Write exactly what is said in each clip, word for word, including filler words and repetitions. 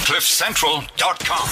cliff central dot com.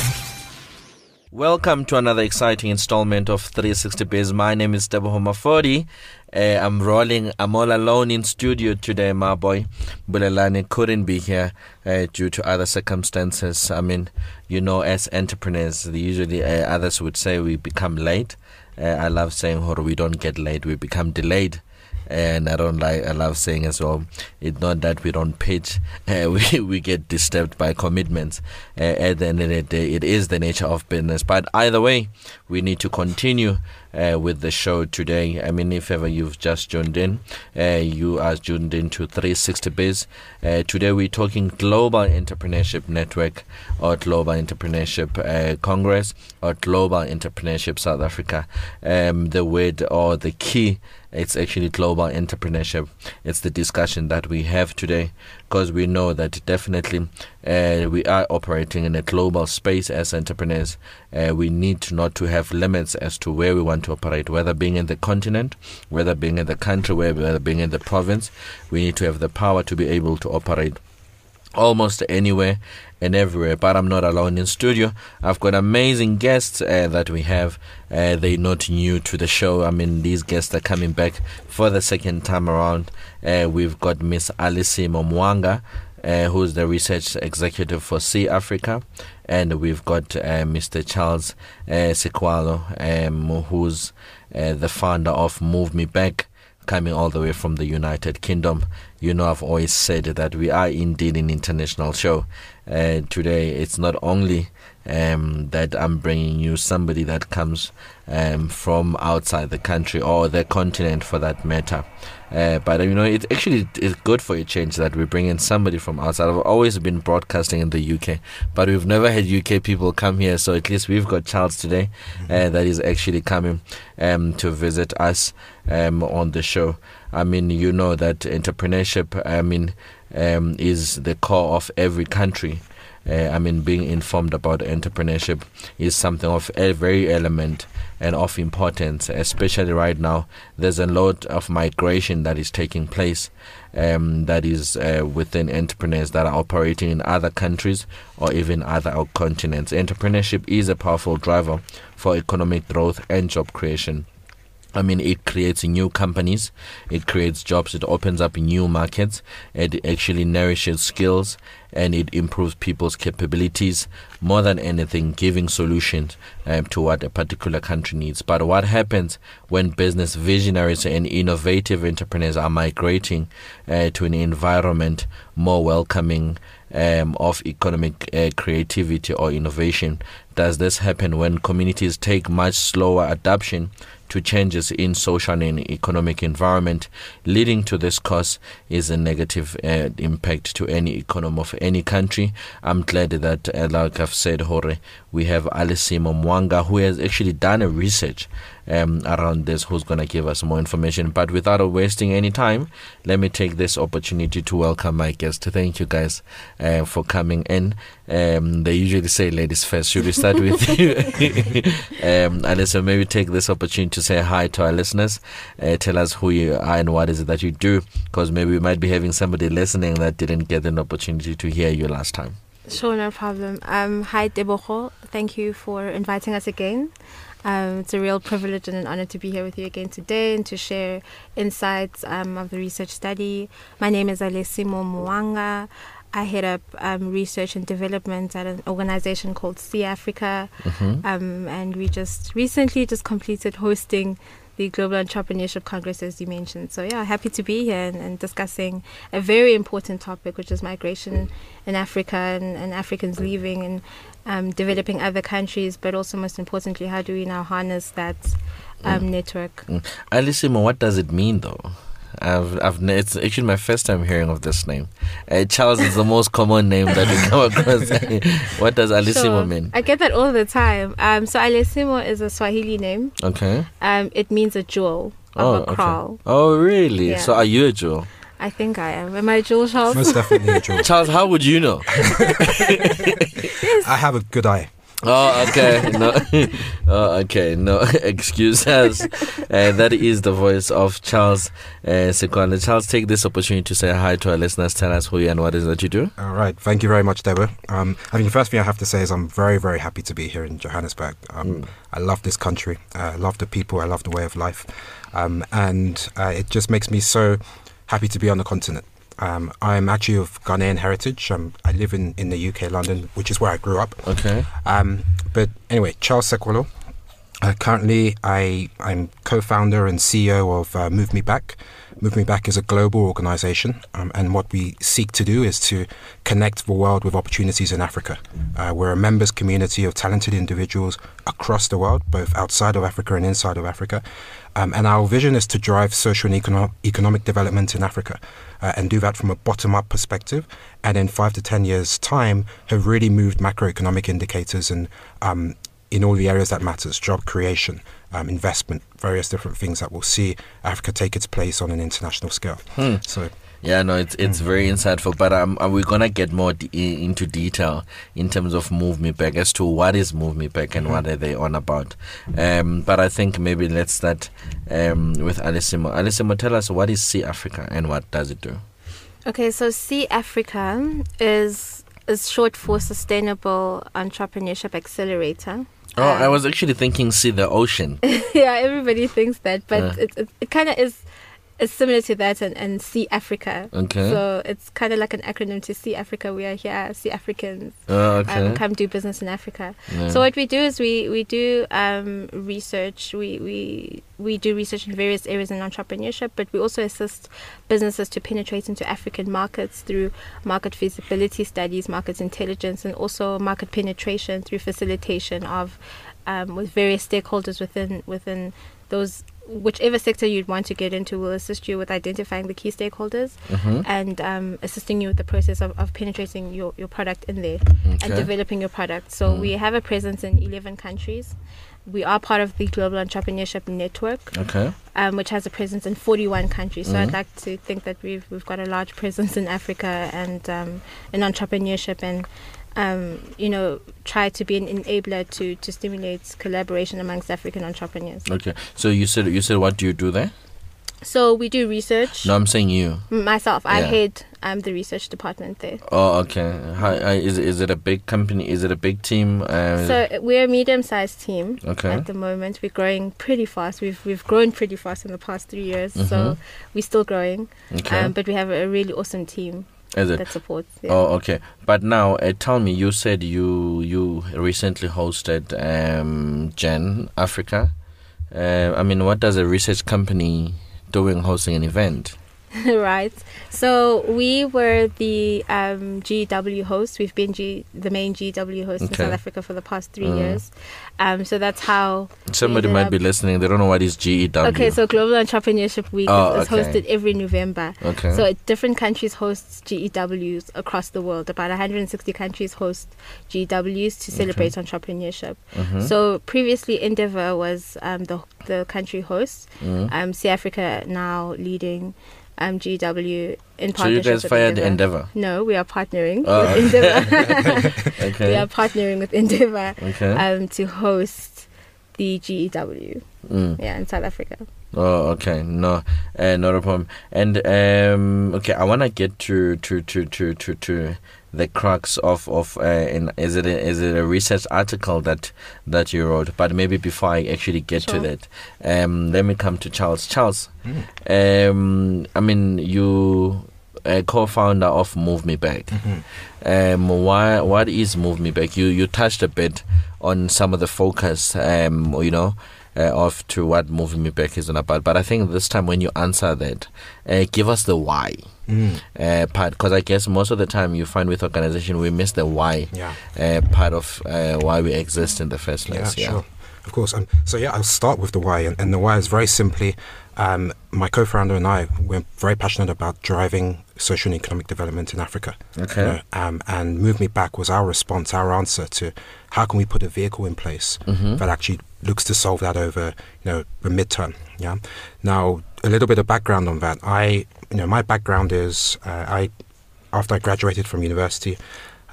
Welcome to another exciting installment of three sixty Biz. My name is Teboho Mafodi. Uh, I'm rolling. I'm all alone in studio today. My boy Bulelani couldn't be here uh, due to other circumstances. I mean, you know, as entrepreneurs, usually uh, others would say we become late. Uh, I love saying, "Hor, we don't get late. We become delayed." And I don't like. I love saying as well. It's not that we don't pitch. Uh, we we get disturbed by commitments. Uh, at the end of the day, it is the nature of business. But either way, we need to continue uh, with the show today. I mean, if ever you've just tuned in, uh, you are tuned in to three sixty Biz. Uh, today we're talking Global Entrepreneurship Network or Global Entrepreneurship uh, Congress or Global Entrepreneurship South Africa. Um, the word or the key. It's actually global entrepreneurship. It's the discussion that we have today because we know that definitely uh, we are operating in a global space as entrepreneurs. Uh, we need to not to have limits as to where we want to operate, whether being in the continent, whether being in the country, whether being in the province. We need to have the power to be able to operate almost anywhere and everywhere. But I'm not alone in studio. I've got amazing guests uh, that we have. Uh, they're not new to the show. I mean, these guests are coming back for the second time around. Uh, we've got Miss Alisimo Mwanga, uh, who's the research executive for Sea Africa. And we've got uh, Mister Charles uh, Sekwalo, um, who's uh, the founder of Move Me Back, coming all the way from the United Kingdom. You know, I've always said that we are indeed an international show. Uh, today, it's not only um, that I'm bringing you somebody that comes um, from outside the country or the continent for that matter. Uh, but, you know, it actually is good for a change that we bring in somebody from outside. I've always been broadcasting in the U K, but we've never had U K people come here. So at least we've got Charles today uh, that is actually coming um, to visit us um, on the show. I mean, you know that entrepreneurship, I mean, um, is the core of every country. Uh, I mean, being informed about entrepreneurship is something of a very element and of importance, especially right now. There's a lot of migration that is taking place um, that is uh, within entrepreneurs that are operating in other countries or even other continents. Entrepreneurship is a powerful driver for economic growth and job creation. I mean, it creates new companies, it creates jobs, it opens up new markets, it actually nourishes skills, and it improves people's capabilities, more than anything, giving solutions um, to what a particular country needs. But what happens when business visionaries and innovative entrepreneurs are migrating uh, to an environment more welcoming um, of economic uh, creativity or innovation? Does this happen when communities take much slower adoption to changes in social and economic environment? Leading to this cause is a negative uh, impact to any economy of any country. I'm glad that, uh, like I've said, Hore, we have Alisimo Mwanga, who has actually done a research um, around this, who's going to give us more information. But without wasting any time, let me take this opportunity to welcome my guests. Thank you guys uh, for coming in. Um, they usually say ladies first. Should we start with you? um, Alyssa, maybe take this opportunity to say hi to our listeners. Uh, tell us who you are and what is it that you do, because maybe we might be having somebody listening that didn't get an opportunity to hear you last time. Sure, no problem. Um, hi, Teboho. Thank you for inviting us again. Um, it's a real privilege and an honor to be here with you again today and to share insights um, of the research study. My name is Alisimo Mwanga. I head up um, research and development at an organization called Sea Africa. Mm-hmm. Um, and we just recently just completed hosting the Global Entrepreneurship Congress, as you mentioned. So, yeah, happy to be here and, and discussing a very important topic, which is migration in Africa and, and Africans leaving and um, developing other countries, but also, most importantly, how do we now harness that um, mm. network? Mm. Alisimo, what does it mean, though? I've, I've, it's actually my first time hearing of this name. Uh, Charles is the most common name that we come across. What does Alisimo sure. mean? I get that all the time. Um, so Alisimo is a Swahili name. Okay. Um, it means a jewel of oh, a crown. Okay. Oh, really? Yeah. So are you a jewel? I think I am. Am I a jewel, Charles? Most definitely a jewel. Charles, how would you know? Yes. I have a good eye. Oh, okay. No, oh, okay. No, excuse us. Uh, that is the voice of Charles uh, Sikwane. Charles, take this opportunity to say hi to our listeners. Tell us who you are and what is that you do. All right. Thank you very much, Deborah. Um, I think the first thing I have to say is I'm very, very happy to be here in Johannesburg. Um, mm. I love this country. Uh, I love the people. I love the way of life. Um, and uh, it just makes me so happy to be on the continent. Um, I'm actually of Ghanaian heritage. Um, I live in, in the U K, London, which is where I grew up. Okay. Um, but anyway, Charles Sekwolo. Uh, currently, I, I'm co-founder and C E O of uh, Move Me Back. Move Me Back is a global organization, um, and what we seek to do is to connect the world with opportunities in Africa. Uh, we're a members community of talented individuals across the world, both outside of Africa and inside of Africa. Um, and our vision is to drive social and econo- economic development in Africa uh, and do that from a bottom-up perspective. And in five to ten years' time, have really moved macroeconomic indicators and um, in all the areas that matters, job creation, um, investment, various different things that will see Africa take its place on an international scale. Hmm. So. Yeah, no, it's it's mm. very insightful, but um, we're going to get more de- into detail in terms of Move Me Back as to what is Move Me Back and mm-hmm. what are they on about. Um, but I think maybe let's start um, with Alisimo. Alisimo, tell us, what is See Africa and what does it do? Okay, so See Africa is, is short for Sustainable Entrepreneurship Accelerator. Oh, um, I was actually thinking See the Ocean. Yeah, everybody thinks that, but uh. it, it, it kind of is... It's similar to that and, and See Africa. Okay. So it's kind of like an acronym to See Africa. We are here, See Africans. Oh, okay. Um, come do business in Africa. Yeah. So what we do is we, we do um, research. We, we we do research in various areas in entrepreneurship, but we also assist businesses to penetrate into African markets through market feasibility studies, market intelligence, and also market penetration through facilitation of um, with various stakeholders within within those. Whichever sector you'd want to get into will assist you with identifying the key stakeholders mm-hmm. and um, assisting you with the process of, of penetrating your, your product in there okay. and developing your product. So mm. we have a presence in eleven countries. We are part of the Global Entrepreneurship Network, okay. um, which has a presence in forty-one countries. So mm. I'd like to think that we've we've got a large presence in Africa and um, in entrepreneurship and Um, you know, try to be an enabler to, to stimulate collaboration amongst African entrepreneurs. Okay, so you said you said what do you do there? So we do research. No, I'm saying you. Myself, I yeah. head um, the research department there. Oh, okay. How, uh, is is it a big company? Is it a big team? Uh, so we're a medium-sized team. Okay. At the moment, we're growing pretty fast. We've we've grown pretty fast in the past three years. Mm-hmm. So we're still growing. Okay. Um, but we have a really awesome team. Is it? That supports. Yeah. Oh, okay. But now, uh, tell me, you said you you recently hosted um, Gen Africa. Uh, I mean, what does a research company doing hosting an event? Right. So we were the um, G E W host. We've been G, the main G E W host okay. in South Africa for the past three mm. years. Um, so that's how... Somebody might up. be listening. They don't know what is G E W. Okay, so Global Entrepreneurship Week oh, is, is okay. hosted every November. Okay. So different countries host G E Ws across the world. About one hundred sixty countries host G E Ws to celebrate okay. entrepreneurship. Mm-hmm. So previously Endeavour was um, the, the country host. Mm. Um, See Africa now leading... Um, G E W in partnership. So you guys with fired Endeavour. Endeavour? No, we are partnering oh. with Endeavour. okay. We are partnering with Endeavour okay. um, to host the G E W. Mm. Yeah, in South Africa. Oh, okay. No, uh, not a problem. And um, okay, I want to get to to to to to to the crux of of uh, in, is it a, is it a research article that that you wrote? But maybe before I actually get sure. to that, um, let me come to Charles. Charles, mm. um, I mean you. A co-founder of Move Me Back. Mm-hmm. Um, why? What is Move Me Back? You you touched a bit on some of the focus, um, you know, uh, of to what Move Me Back is about. But I think this time when you answer that, uh, give us the why mm. uh, part, because I guess most of the time you find with organization we miss the why yeah. uh, part of uh, why we exist in the first place. Yeah, yeah. sure. Of course. Um, so yeah, I'll start with the why, and, and the why is very simply. Um, my co-founder and I, we're very passionate about driving social and economic development in Africa. Okay. You know, um, and Move Me Back was our response, our answer to how can we put a vehicle in place mm-hmm. that actually looks to solve that over, you know, the midterm. Yeah. Now, a little bit of background on that. I, you know, my background is uh, I, after I graduated from university,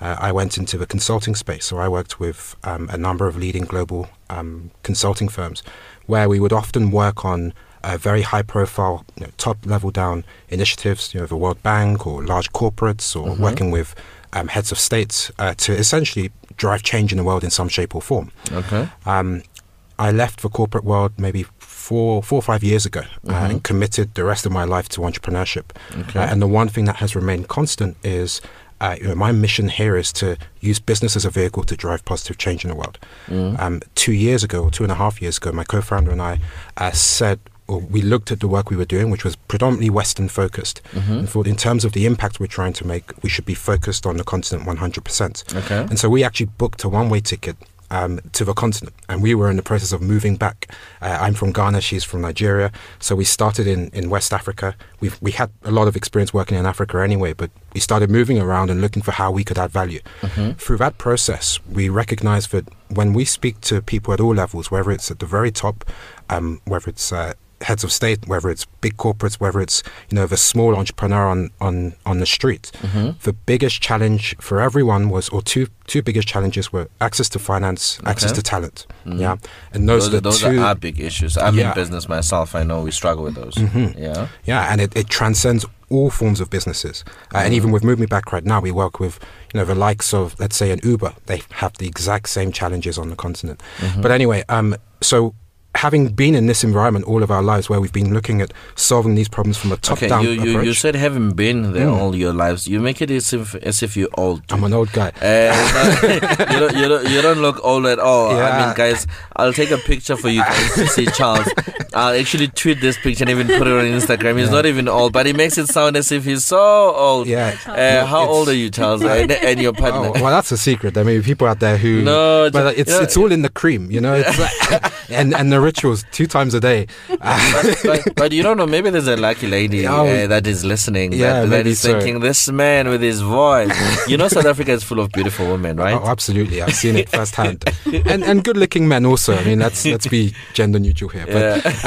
uh, I went into the consulting space. So I worked with um, a number of leading global um, consulting firms where we would often work on uh, very high-profile, you know, top-level-down initiatives, you know, the World Bank or large corporates, or mm-hmm. working with um, heads of states uh, to essentially drive change in the world in some shape or form. Okay. Um, I left the corporate world maybe four, four or five years ago mm-hmm. uh, and committed the rest of my life to entrepreneurship. Okay. Uh, and the one thing that has remained constant is uh, you know, my mission here is to use business as a vehicle to drive positive change in the world. Mm. Um, two years ago, or two and a half years ago, my co-founder and I uh, said, or we looked at the work we were doing, which was predominantly Western focused, mm-hmm. and thought in terms of the impact we're trying to make, we should be focused on the continent one hundred percent. Okay. And so we actually booked a one-way ticket um, to the continent, and we were in the process of moving back. Uh, I'm from Ghana, she's from Nigeria, so we started in, in West Africa. We've, we had a lot of experience working in Africa anyway, but we started moving around and looking for how we could add value. Mm-hmm. Through that process, we recognized that when we speak to people at all levels, whether it's at the very top, um, whether it's uh, heads of state, whether it's big corporates, whether it's, you know, the small entrepreneur on, on, on the street, mm-hmm. the biggest challenge for everyone was, or two two biggest challenges were access to finance, okay. access to talent. Mm-hmm. Yeah, and those, those, are, the those two, are our big issues. I'm yeah. in business myself. I know we struggle with those. Mm-hmm. Yeah, yeah, and it, it transcends all forms of businesses. Uh, mm-hmm. And even with Move Me Back right now, we work with, you know, the likes of, let's say, an Uber. They have the exact same challenges on the continent. Mm-hmm. But anyway, um, so. Having been in this environment all of our lives where we've been looking at solving these problems from a top-down okay, you, you, approach. You said having been there mm. all your lives. You make it as if as if you're old. I'm an old guy. Uh, you, don't, you, don't, you don't look old at all. Yeah. I mean, guys, I'll take a picture for you guys to see Charles. I'll actually tweet this picture and even put it on Instagram. He's yeah. not even old, but he makes it sound as if he's so old. Yeah. Uh, how old are you, Charles? and, and your partner? Oh, well, that's a secret. I mean, people out there who... No. But it's, yeah. it's all in the cream, you know? It's like, and, and the rituals, two times a day. but, but, but you don't know, maybe there's a lucky lady oh, uh, that is listening, yeah, that, that is so. thinking, this man with his voice. You know, South Africa is full of beautiful women, right? Oh, absolutely. I've seen it firsthand. and and good-looking men also. I mean, let's let's be gender neutral here. But yeah.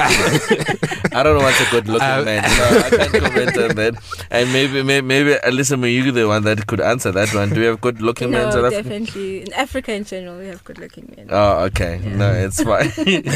I don't know what's a good-looking uh, man. So I can't comment on that. And maybe, maybe, maybe Alyssa, you're the one that could answer that one. Do we have good-looking no, men in South Africa? Definitely. In Africa in general, we have good-looking men. Oh, okay. Yeah. No, it's fine.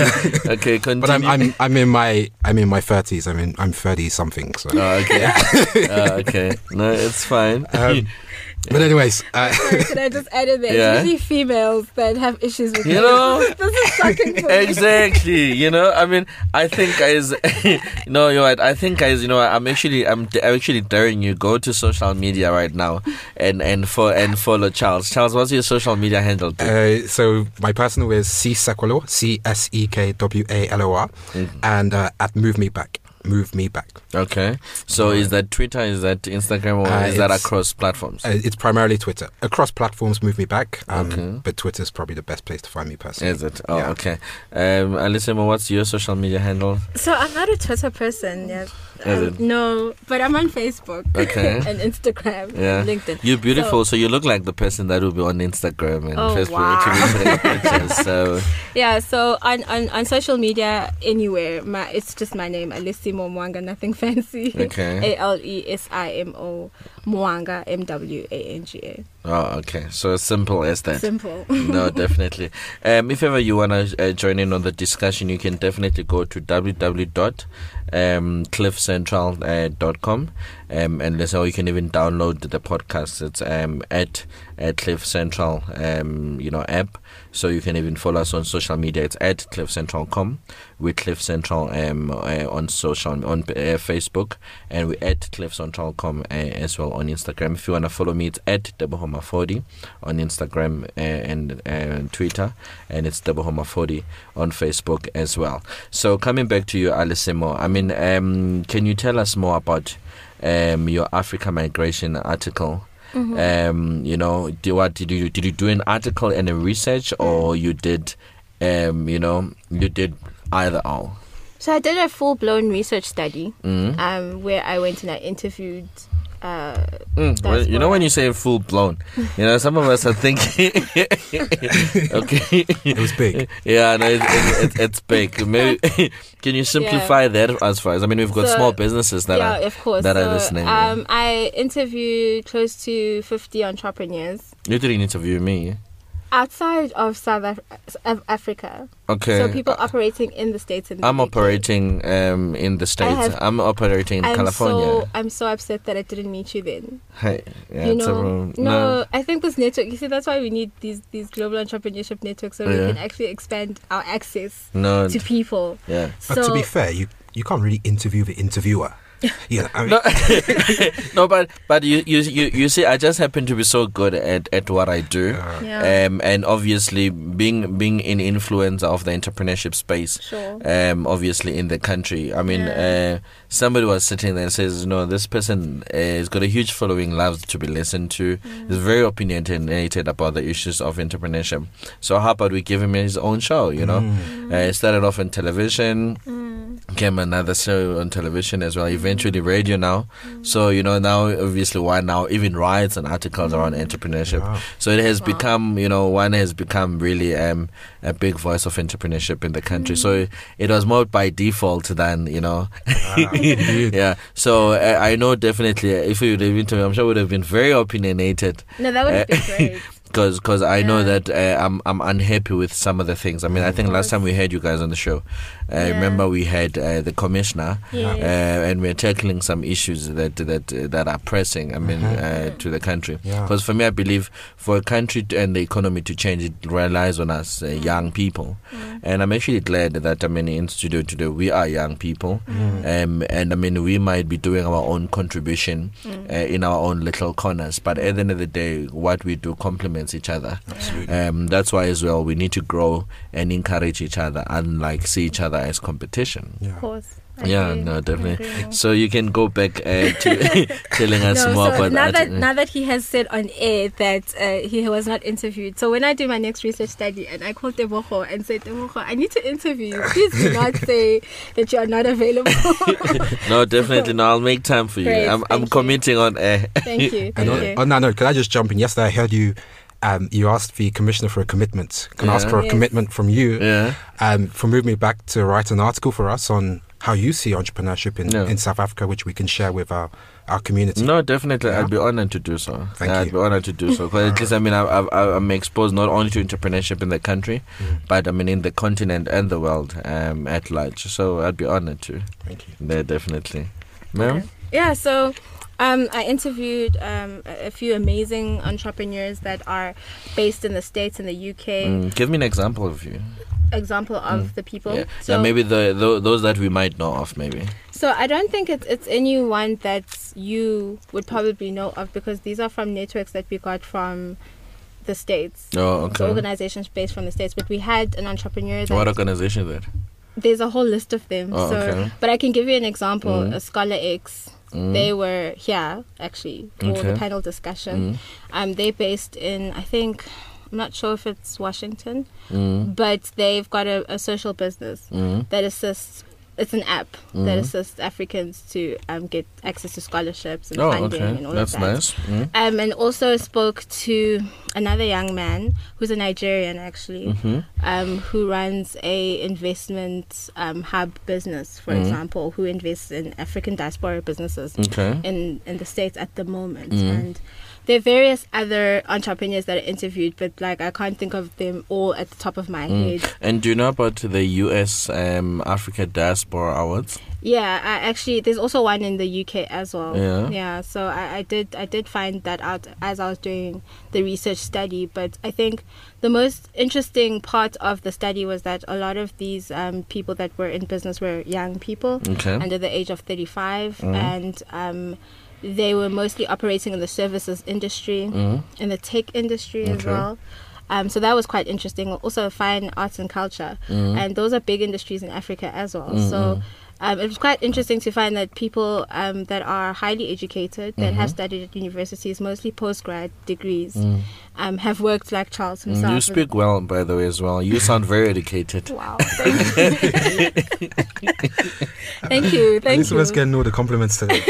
Okay, continue. But I'm, I'm I'm in my I'm in my thirties. I mean I'm thirty something. So. Oh, okay. uh, okay. No, it's fine. Um, but anyways, uh, Sorry, can I just add in there? Yeah. It's usually females that have issues with you know. This is shocking for me. Exactly. You know, I mean, I think guys. No, you're right. I think guys. You know, I'm actually I'm, I'm actually daring you, go to social media right now and and for and follow Charles. Charles, what's your social media handle? Uh, so my personal is C Sekwalo, C S E K W A L O R, mm-hmm. and uh, at Move Me Back. Move Me Back. Okay. So is that Twitter, is that Instagram, or uh, is that across platforms? Uh, it's primarily Twitter. Across platforms, Move Me Back. Um, okay. But Twitter is probably the best place to find me personally. Is it? Oh, yeah. Okay. Um, Alyssa, what's your social media handle? So I'm not a Twitter person, yeah. Is um, it? No, but I'm on Facebook. Okay. And Instagram yeah. and LinkedIn. You're beautiful, so, so you look like the person that will be on Instagram and oh, Facebook wow. putting pictures. So yeah, so on, on, on social media anywhere, my it's just my name, Alesimo Mwanga, nothing fancy. Okay. A L E S I M O Mwanga, M W A N G A. Oh, okay. So as simple as that. Simple. No, definitely. Um, if ever you want to uh, join in on the discussion, you can definitely go to w w w dot cliff central dot com um, and listen, or you can even download the podcast. It's um, at, at Cliff Central um, you know, app. So you can even follow us on social media. It's at cliff central dot com. We're Cliff Central um, uh, on social on uh, Facebook, and we're at cliff central dot com uh, as well on Instagram. If you want to follow me, it's at Debohoma forty on Instagram uh, and uh, Twitter, and it's Debohoma forty on Facebook as well. So coming back to you, Alyssa, I mean, um, can you tell us more about um, your Africa migration article? Mm-hmm. Um, you know, do, what did you did you do an article and a research, or you did, um, you know, you did either or? So I did a full blown research study, mm-hmm. um, where I went and I interviewed Uh, Mm, well, you know when you say full blown, you know some of us are thinking, okay, It was big. yeah, no, it, it, it, it's big. Maybe can you simplify Yeah. that as far as I mean, we've got So, small businesses that yeah, are of course. that so, are listening. Um, I interviewed close to fifty entrepreneurs You didn't interview me, outside of South Af- of Africa. okay? So people operating in the States. In the I'm U K. operating um, in the States. have- I'm operating in I'm California. So, I'm so upset that I didn't meet you then. Hey, yeah, you it's a know, room. no, I think this network. You see, that's why we need these these global entrepreneurship networks, so Yeah. we can actually expand our access no, to people. yeah. So But to be fair, you, you can't really interview the interviewer. You know, I mean, No, no, but but you, you you you see, I just happen to be so good at, at what I do, yeah, um, and obviously being being an influencer of the entrepreneurship space, sure. um, obviously in the country. I mean, Yeah. uh, somebody was sitting there and says, no, this person uh, has got a huge following, loves to be listened to, Mm. is very opinionated about the issues of entrepreneurship. So how about we give him his own show? You know, Mm. uh, it started off on television. Mm. Came another show on television as well, eventually radio now. So, you know, now obviously one now even writes and articles around entrepreneurship. Wow. So it has Wow. become, you know, one has become really um, a big voice of entrepreneurship in the country. So it, it was more by default than, you know. Ah, indeed. Yeah. So uh, I know definitely if you would have interviewed, I'm sure would have been very opinionated. No, that would have been great. Because cause I know Yeah. that uh, I'm I'm unhappy with some of the things. I mean, I think last time we had you guys on the show, uh, Yeah. remember we had uh, the commissioner, Yes. uh, and we're tackling some issues that that uh, that are pressing. I mean, uh, to the country. Yeah. Because for me, I believe for a country to, and the economy to change, it relies on us, uh, young people. And I'm actually glad that I mean in studio today we are young people, um, and I mean we might be doing our own contribution uh, in our own little corners. But at the end of the day, what we do complements each other. Absolutely. Um, that's why as well we need to grow and encourage each other and like see each other as competition. Yeah. Of course. I Yeah, agree. no, I definitely. agree. So you can go back uh, to telling us No, more so about now that. that now that he has said on air that uh, he was not interviewed, so when I do my next research study and I call Tebogo and say, Tebogo, I need to interview you, please do not say that you are not available. No, definitely. No, I'll make time for you. Great, I'm, I'm thank you. committing on air. Thank you. And Thank on, you. on that note, could I just jump in? Yesterday, I heard you. Um, you asked the commissioner for a commitment. Can I ask Yeah. for a Yes. commitment from you? Yeah. Um, for Move Me Back to write an article for us on how you see entrepreneurship in, Yeah. in South Africa, which we can share with our, our community. No, definitely. Yeah. I'd be honored to do so. Thank yeah, you. I'd be honored to do so. Because at least, I mean, I, I, I'm exposed not only to entrepreneurship in the country, Mm. but I mean, in the continent and the world um, at large. So I'd be honored to. Thank you. Yeah, definitely. Ma'am? Yeah, so um, I interviewed um, a a few amazing entrepreneurs that are based in the States and the U K. Mm, give me an example of you. Example of the people. Yeah, So, yeah maybe the, the those that we might know of, maybe. So I don't think it's it's anyone that you would probably know of because these are from networks that we got from the States. Oh, So okay. organizations based from the States. But we had an entrepreneur that What organization is that? there's a whole list of them. Oh, so okay. but I can give you an example. Mm. A Scholar X. Mm. They were here actually for the Okay. panel discussion. Mm. Um, they're based in I think I'm not sure if it's Washington, Mm. but they've got a, a social business Mm. that assists. It's an app that Mhm. assists Africans to um, get access to scholarships and Oh, funding okay. and all That's of that. nice. Mm. Um, and also spoke to another young man who's a Nigerian actually, Mhm. um, who runs a investment um, hub business, for Mhm. example, who invests in African diaspora businesses Okay. in in the States at the moment. Mhm. And there are various other entrepreneurs that are interviewed, but like I can't think of them all at the top of my Mm. head. And do you know about the U S um, Africa Diaspora Awards? Yeah, I actually there's also one in the U K as well. Yeah. Yeah. So I, I did I did find that out as I was doing the research study. But I think the most interesting part of the study was that a lot of these um, people that were in business were young people Okay. under the age of thirty-five, Mhm. and um, they were mostly operating in the services industry, Mm. in the tech industry as Okay. well. Um, so that was quite interesting. Also, fine arts and culture, Mm. and those are big industries in Africa as well. Mm, So mm. um, it was quite interesting to find that people um, that are highly educated, that have Mhm. studied at universities, mostly postgrad degrees, Mm. um, have worked like Charles himself. You speak well, by the way, as well. You sound very educated. Wow. Thank you. Thank you. Thank At least you. let's getting all the compliments today.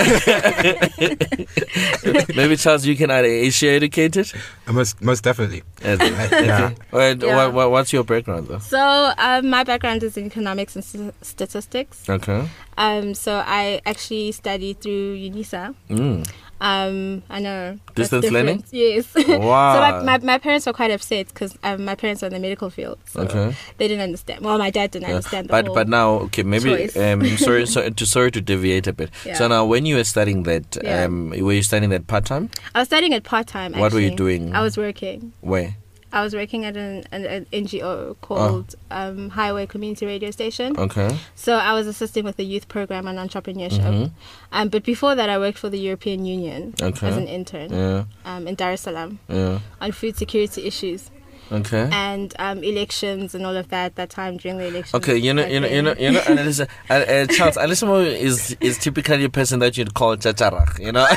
Maybe, Charles, you can add, is she educated? Uh, most, most definitely. Yes. Okay. Yeah. Wait, Yeah. What, what, what's your background, though? So um, my background is in economics and st- statistics. Okay. Um, so I actually studied through UNISA. Mm. Um, I know. that's Distance learning? different. Yes. Wow. So my, my, my parents were quite upset because um, my parents are in the medical field. So Okay. they didn't understand. Well, my dad didn't Yeah. understand the But whole but now, okay, maybe choice. um sorry so, to sorry to deviate a bit. Yeah. So now, when you were studying that, Yeah. um, were you studying that part time? I was studying it part time. What were you doing? I was working. Where? I was working at an, an, an N G O called um, Highway Community Radio Station. Okay. So I was assisting with the youth program on entrepreneurship. Mhm. Um, but before that, I worked for the European Union Okay. as an intern Yeah. um, in Dar es Salaam Yeah. on food security issues Okay. and um, elections and all of that. That time during the elections. Okay, you know, back you know, you then. know, you know, Annalisa, uh, uh, Charles, Alisimo is is typically a person that you'd call chacharach, you know.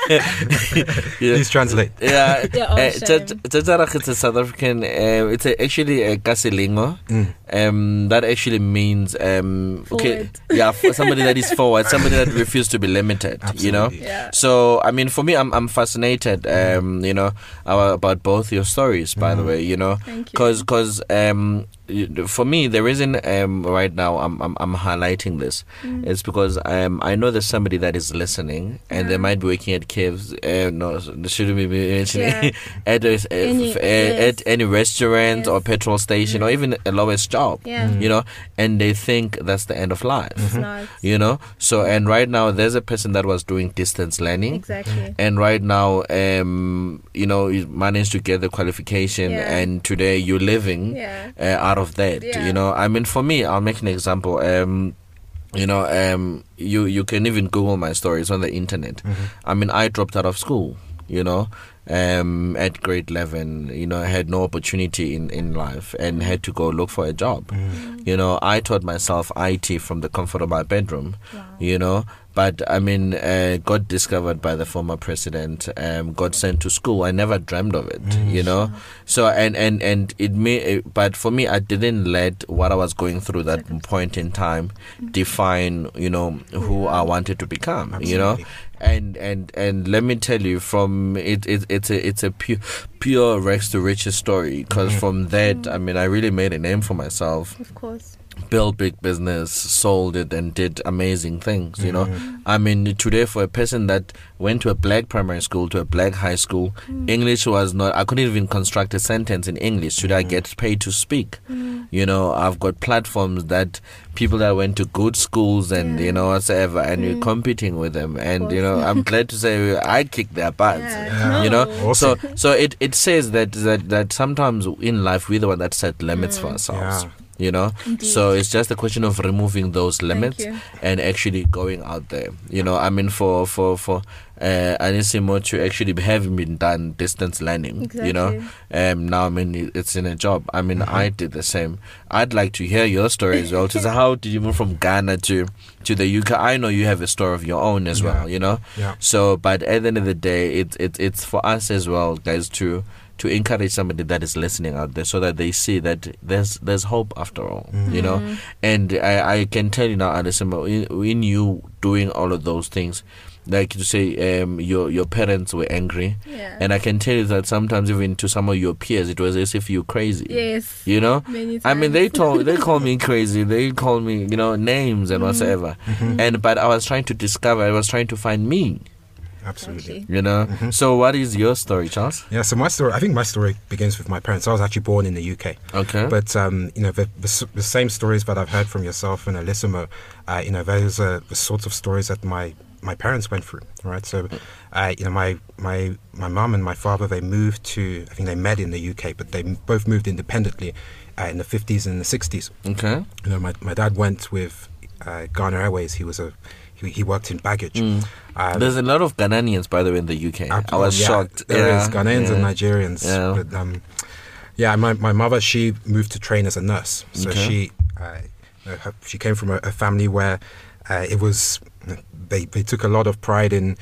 Yeah. Please translate. Yeah, Yeah, oh, uh, shame. Chach- chacharach is a South African. Uh, it's a, actually a kasilingo. Mm. Um, that actually means um, okay, Forward. yeah, for somebody that is forward, somebody that refuses to be limited. You know. Absolutely. Yeah. So I mean, for me, I'm I'm fascinated. Um, you know, uh, about both your stories. By the way, you know, Thank you. because because um. For me, the reason um, right now I'm, I'm I'm highlighting this Mm. is because um, I know there's somebody that is listening and Yeah. they might be working at caves. Uh, no, they shouldn't be mentioning Yeah. at, a, Any- f- uh, yes. at any restaurant Yes. or petrol station or even a lowest job. Yeah. You know, and they think that's the end of life. It's not. You know, so and right now there's a person that was doing distance learning. Exactly. And right now, um, you know, you managed to get the qualification, Yeah. and today you're living Yeah. uh, out of that. Yeah. You know, I mean, for me, I'll make an example. Um, you know, um, you you can even Google my stories on the internet. I mean, I dropped out of school. You know, um, at grade eleven. You know, I had no opportunity in in life and had to go look for a job. You know, I taught myself I T from the comfort of my bedroom. Wow. You know. But I mean, uh, got discovered by the former president. Um, got sent to school. I never dreamed of it, you know. So and and and it may. But for me, I didn't let what I was going through that point in time define, you know, who I wanted to become. You know, Absolutely. and and and let me tell you, from it, it it's a it's a pure pure Rex to riches story. Because from that, I mean, I really made a name for myself. Of course. Built big business, sold it, and did amazing things. You know, I mean, today for a person that went to a black primary school to a black high school, English was not. I couldn't even construct a sentence in English. Should I get paid to speak? You know, I've got platforms that people that went to good schools and Yeah. you know whatever, and you're competing with them. And you know, I'm glad to say I kicked their butts. Yeah. You know, No. so so it, it says that, that that sometimes in life we're the one that set limits for ourselves. Yeah. You know, Indeed. so it's just a question of removing those limits you. and actually going out there. You know, I mean, for for for uh, Anisimo to actually having been done distance learning. You know, um, now I mean it's in a job. I mean, I did the same. I'd like to hear your story as well. To say, how did you move from Ghana to to the U K? I know you have a story of your own as Yeah. well. You know, Yeah. so but at the end of the day, it's it's it's for us as well, guys, to. to encourage somebody that is listening out there so that they see that there's there's hope after all, you know. And I, I can tell you now, Anderson, in, in you doing all of those things, like you say, um, your your parents were angry, Yeah. and I can tell you that sometimes even to some of your peers, it was as if you're crazy. Yes. You know, Many I mean, they times. told they call me crazy. They call me, you know, names and whatsoever. And but I was trying to discover. I was trying to find me. Absolutely. You know. So what is your story, Charles? Yeah, so my story, I think my story begins with my parents. I was actually born in the U K. Okay. But, um, you know, the, the, s- the same stories that I've heard from yourself and Alyssimo, uh, you know, those are the sorts of stories that my, my parents went through, right? So, uh, you know, my, my, my mum and my father, they moved to, I think they met in the U K, but they m- both moved independently uh, in the fifties and the sixties. Okay. You know, my, my dad went with uh, Ghana Airways. He was a, he, he worked in baggage. Um, There's a lot of Ghanaians, by the way, in the U K. Ab- I was yeah, shocked. There yeah, is Ghanaians yeah. and Nigerians. Yeah. But, um, yeah, my, my mother, she moved to train as a nurse. So Okay. she uh, you know, her, she came from a, a family where uh, it was, they, they took a lot of pride in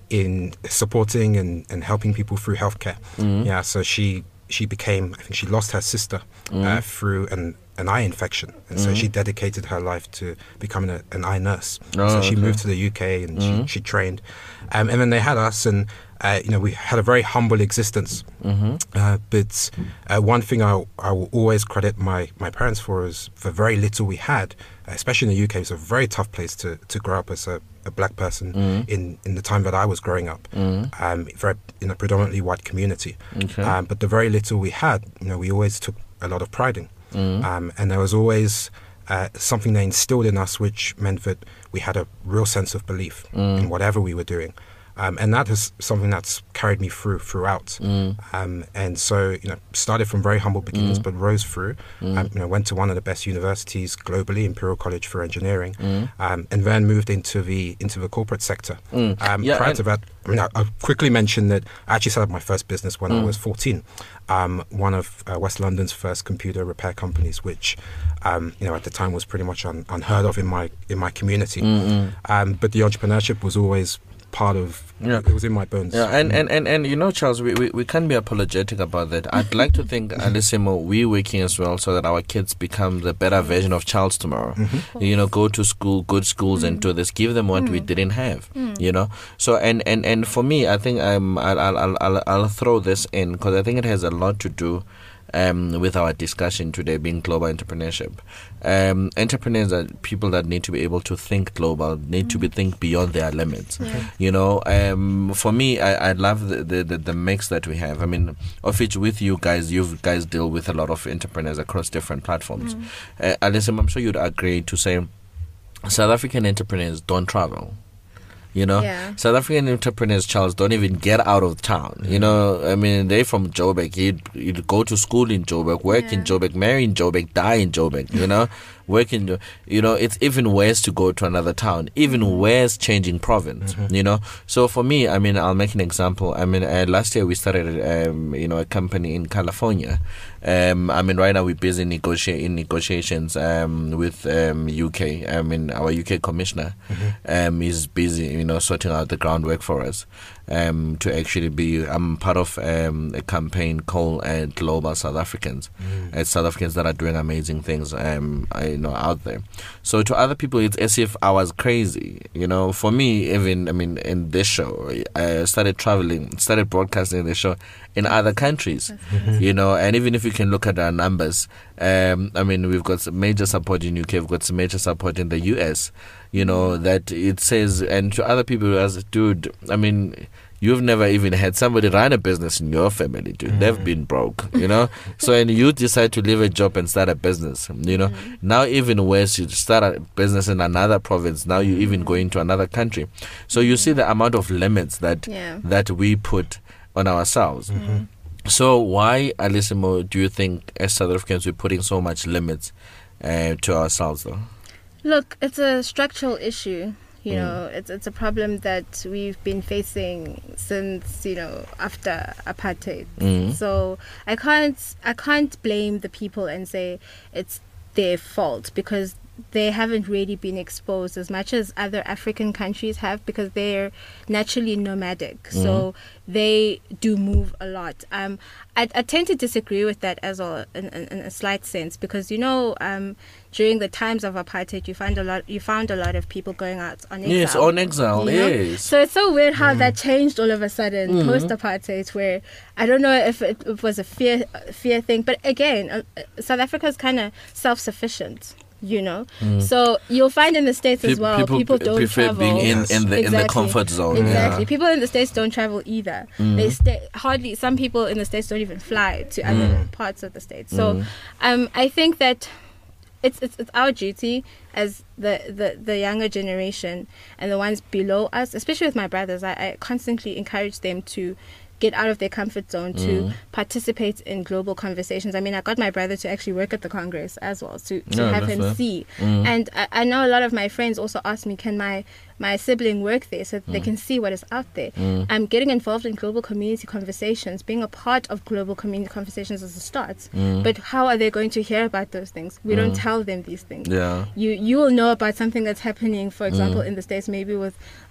in supporting and, and helping people through healthcare. Mm. Yeah, so she she became, I think she lost her sister Mm. uh, through an, an eye infection. And so Mm. she dedicated her life to becoming a, an eye nurse. Oh, so she okay. moved to the U K and Mm. she, she trained. Um, and then they had us, and uh, you know, we had a very humble existence. Mm-hmm. Uh, but uh, one thing I, I will always credit my, my parents for is for very little we had, especially in the U K. It's a very tough place to, to grow up as a, a black person Mm. in, in the time that I was growing up. Mm. Um, very, in a predominantly white community. Okay. Um, but the very little we had, you know, we always took a lot of pride in. Mm. Um, and there was always uh, something they instilled in us, which meant that we had a real sense of belief Mm. in whatever we were doing. Um, and that is something that's carried me through throughout. Mm. Um, and so, you know, started from very humble beginnings, Mm. but rose through. Mm. Um, you know, went to one of the best universities globally, Imperial College for Engineering, Mm. um, and then moved into the into the corporate sector. Mm. Um, Yeah, prior and- to that, I mean, I, I'll quickly mention that I actually set up my first business when I Mm. was fourteen. Um, one of uh, West London's first computer repair companies, which, um, you know, at the time was pretty much un- unheard of in my in my community. Mm-mm. Um, but the entrepreneurship was always part of. Yeah. It was in my bones. Yeah, and, and, and, and you know, Charles, we, we, we can't be apologetic about that. I'd like to think, Alisimo, we're working as well so that our kids become the better version of Charles tomorrow. Mm-hmm. You know, go to school, good schools, and do this. Give them what we didn't have. You know, so and, and, and for me, I think um, I'll I'll I'll, I'll, I'll throw this in because I think it has a lot to do. Um, with our discussion today being global entrepreneurship, um, entrepreneurs are people that need to be able to think global, need to be think beyond their limits. Yeah. You know, um, for me, I, I love the, the, the, the mix that we have. I mean, of which with you guys, you guys deal with a lot of entrepreneurs across different platforms. Mm. Uh, Alison, I'm sure you'd agree to say South African entrepreneurs don't travel. You know, Yeah. South African entrepreneurs, Charles, don't even get out of town. You know, I mean, they're from Joburg. You'd, you'd go to school in Joburg, work in Yeah. Joburg, marry in Joburg, die in Joburg. You know, work in, you know, it's even worse to go to another town, even worse changing province. You know, so for me, I mean, I'll make an example. I mean, uh, last year we started, um, you know, a company in California. Um, I mean, right now we're busy negotiate in negotiations um, with um, U K. I mean, our U K commissioner um, is busy, you know, sorting out the groundwork for us um, to actually be. I'm part of um, a campaign called uh, Global South Africans. It's South Africans that are doing amazing things, um, I, you know, out there. So to other people, it's as if I was crazy. You know, for me, even I mean, in this show, I started traveling, started broadcasting the show in other countries. You know, and even if you can look at our numbers, um, I mean, we've got some major support in U K, we've got some major support in the U S. You know, that it says, and to other people, as dude, I mean, you've never even had somebody run a business in your family, dude. They've been broke, you know. So, and you decide to leave a job and start a business, you know. Now, even worse, you start a business in another province. Now, you even go into another country. So, you see the amount of limits that Yeah. that we put on ourselves. So, why, Alisimo, do you think as South Africans we're putting so much limits uh, to ourselves, though? Look, it's a structural issue. You know, it's it's a problem that we've been facing since, you know, after apartheid. Mm. So I can't I can't blame the people and say it's their fault, because they haven't really been exposed as much as other African countries have, because they're naturally nomadic. So they do move a lot. Um, I, I tend to disagree with that as well, in, in, in a slight sense, because, you know, um, during the times of apartheid, you find a lot. You found a lot of people going out on exile. Yes, on exile, you know? yes. So it's so weird how that changed all of a sudden Mm. post apartheid, where I don't know if it, it was a fear fear thing, but again, uh, uh, South Africa is kind of self sufficient. You know, so you'll find in the States as Pe- well, people, p- don't prefer travel. being in, in the in the Exactly. comfort zone. Exactly. Yeah. People in the States don't travel either. They stay hardly. Some people in the States don't even fly to other parts of the States. So, um, I think that it's it's it's our duty as the, the, the younger generation and the ones below us, especially with my brothers. I, I constantly encourage them to get out of their comfort zone, to participate in global conversations. I mean, I got my brother to actually work at the Congress as well, to, to Yeah, have that's him fair. see. And I, I know a lot of my friends also ask me, can my my sibling work there so that they can see what is out there? I'm getting involved in global community conversations. Being a part of global community conversations is a start. But how are they going to hear about those things? We don't tell them these things. Yeah. You you will know about something that's happening, for example, in the States, maybe with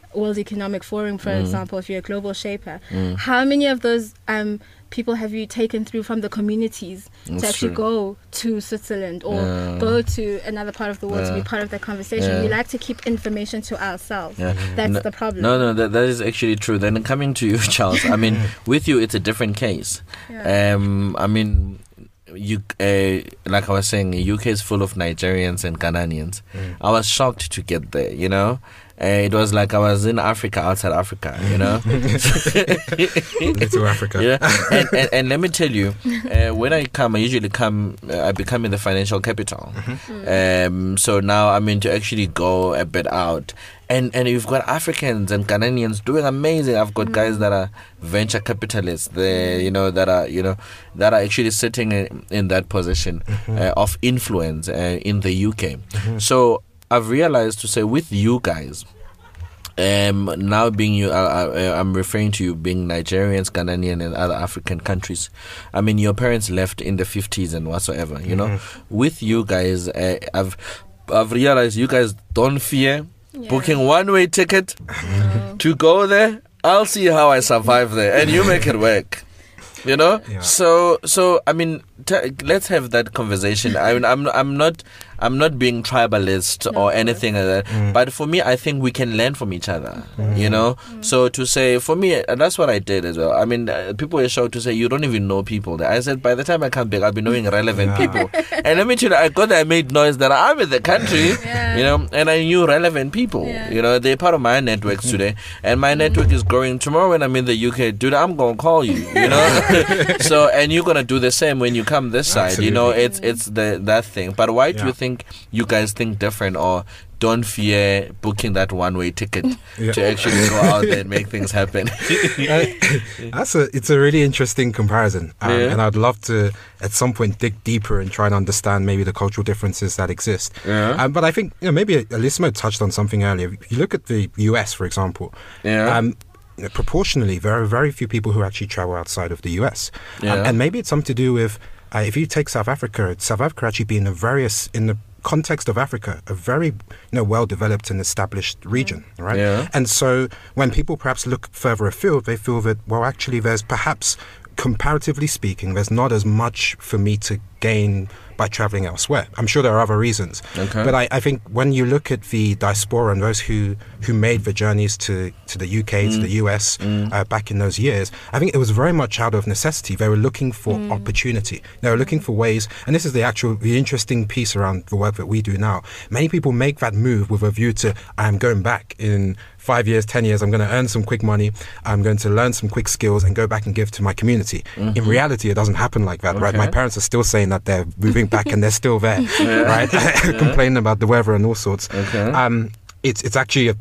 World Economic Forum, for Mm. example, if you're a global shaper, Mm. how many of those um, people have you taken through from the communities That's to actually true. go to Switzerland or Yeah. go to another part of the world to Yeah. be part of the conversation? Yeah. We like to keep information to ourselves. Yeah. That's No- the problem. No, no, that, that is actually true. Then coming to you, Charles, I mean, with you, it's a different case. Yeah. Um, I mean, you uh, like I was saying, U K is full of Nigerians and Ghanaians. Mm. I was shocked to get there, you know. Uh, it was like I was in Africa, outside Africa, you know. Little Africa. Yeah, and, and, and let me tell you, uh, when I come, I usually come, uh, I become in the financial capital. Um, so now I mean to actually go a bit out. And and you've got Africans and Ghanaians doing amazing. I've got guys that are venture capitalists, they you know that are you know that are actually sitting in, in that position uh, of influence uh, in the U K. So I've realized to say with you guys, um, now being you, uh, uh, I'm referring to you being Nigerians, Ghanaian, and other African countries. I mean, your parents left in the fifties and whatsoever. You know, with you guys, uh, I've I've realized you guys don't fear Yeah. booking one-way ticket No. to go there. I'll see how I survive there, and you make it work. You know, Yeah. so so I mean, t- let's have that conversation. I mean, I'm I'm not I'm not being tribalist No, or of anything like that. Mm. But for me, I think we can learn from each other. You know, so to say for me, and that's what I did as well. I mean, uh, people were shocked to say you don't even know people there. I said by the time I come back, I'll be knowing relevant Yeah. people. And let me tell you, I got there, I made noise that I'm in the country. Yeah. You know, and I knew relevant people. Yeah. You know, they're part of my networks today, and my network is growing. Tomorrow when I'm in the U K, dude, I'm gonna call you. You know, so and you're gonna do the same when you come this side. You know, Absolutely. it's it's the that thing. But why do Yeah. you think you guys think different or don't fear booking that one-way ticket Yeah. to actually go out there and make things happen? Uh, That's a it's a really interesting comparison, um, Yeah. and I'd love to at some point dig deeper and try and understand maybe the cultural differences that exist. Yeah. Um, but I think you know, maybe Alismo touched on something earlier. If you look at the U S, for example, Yeah. um, you know, proportionally, there are very few people who actually travel outside of the U S, Um, Yeah. and maybe it's something to do with uh, if you take South Africa, South Africa actually being a various in the context of Africa, a very you know well developed and established region, right? Yeah. And so when people perhaps look further afield, they feel that well, actually, there's perhaps comparatively speaking, there's not as much for me to gain by traveling elsewhere. I'm sure there are other reasons. Okay. But I, I think when you look at the diaspora and those who, who made the journeys to, to the U K, to the U S uh, back in those years, I think it was very much out of necessity. They were looking for opportunity. They were looking for ways, and this is the actual, the interesting piece around the work that we do now. Many people make that move with a view to, I'm going back in five years, ten years, I'm going to earn some quick money, I'm going to learn some quick skills and go back and give to my community. In reality, it doesn't happen like that, right? Okay. My parents are still saying that they're moving back and they're still there, right? Complaining about the weather and all sorts. Okay. Um, it's it's actually a,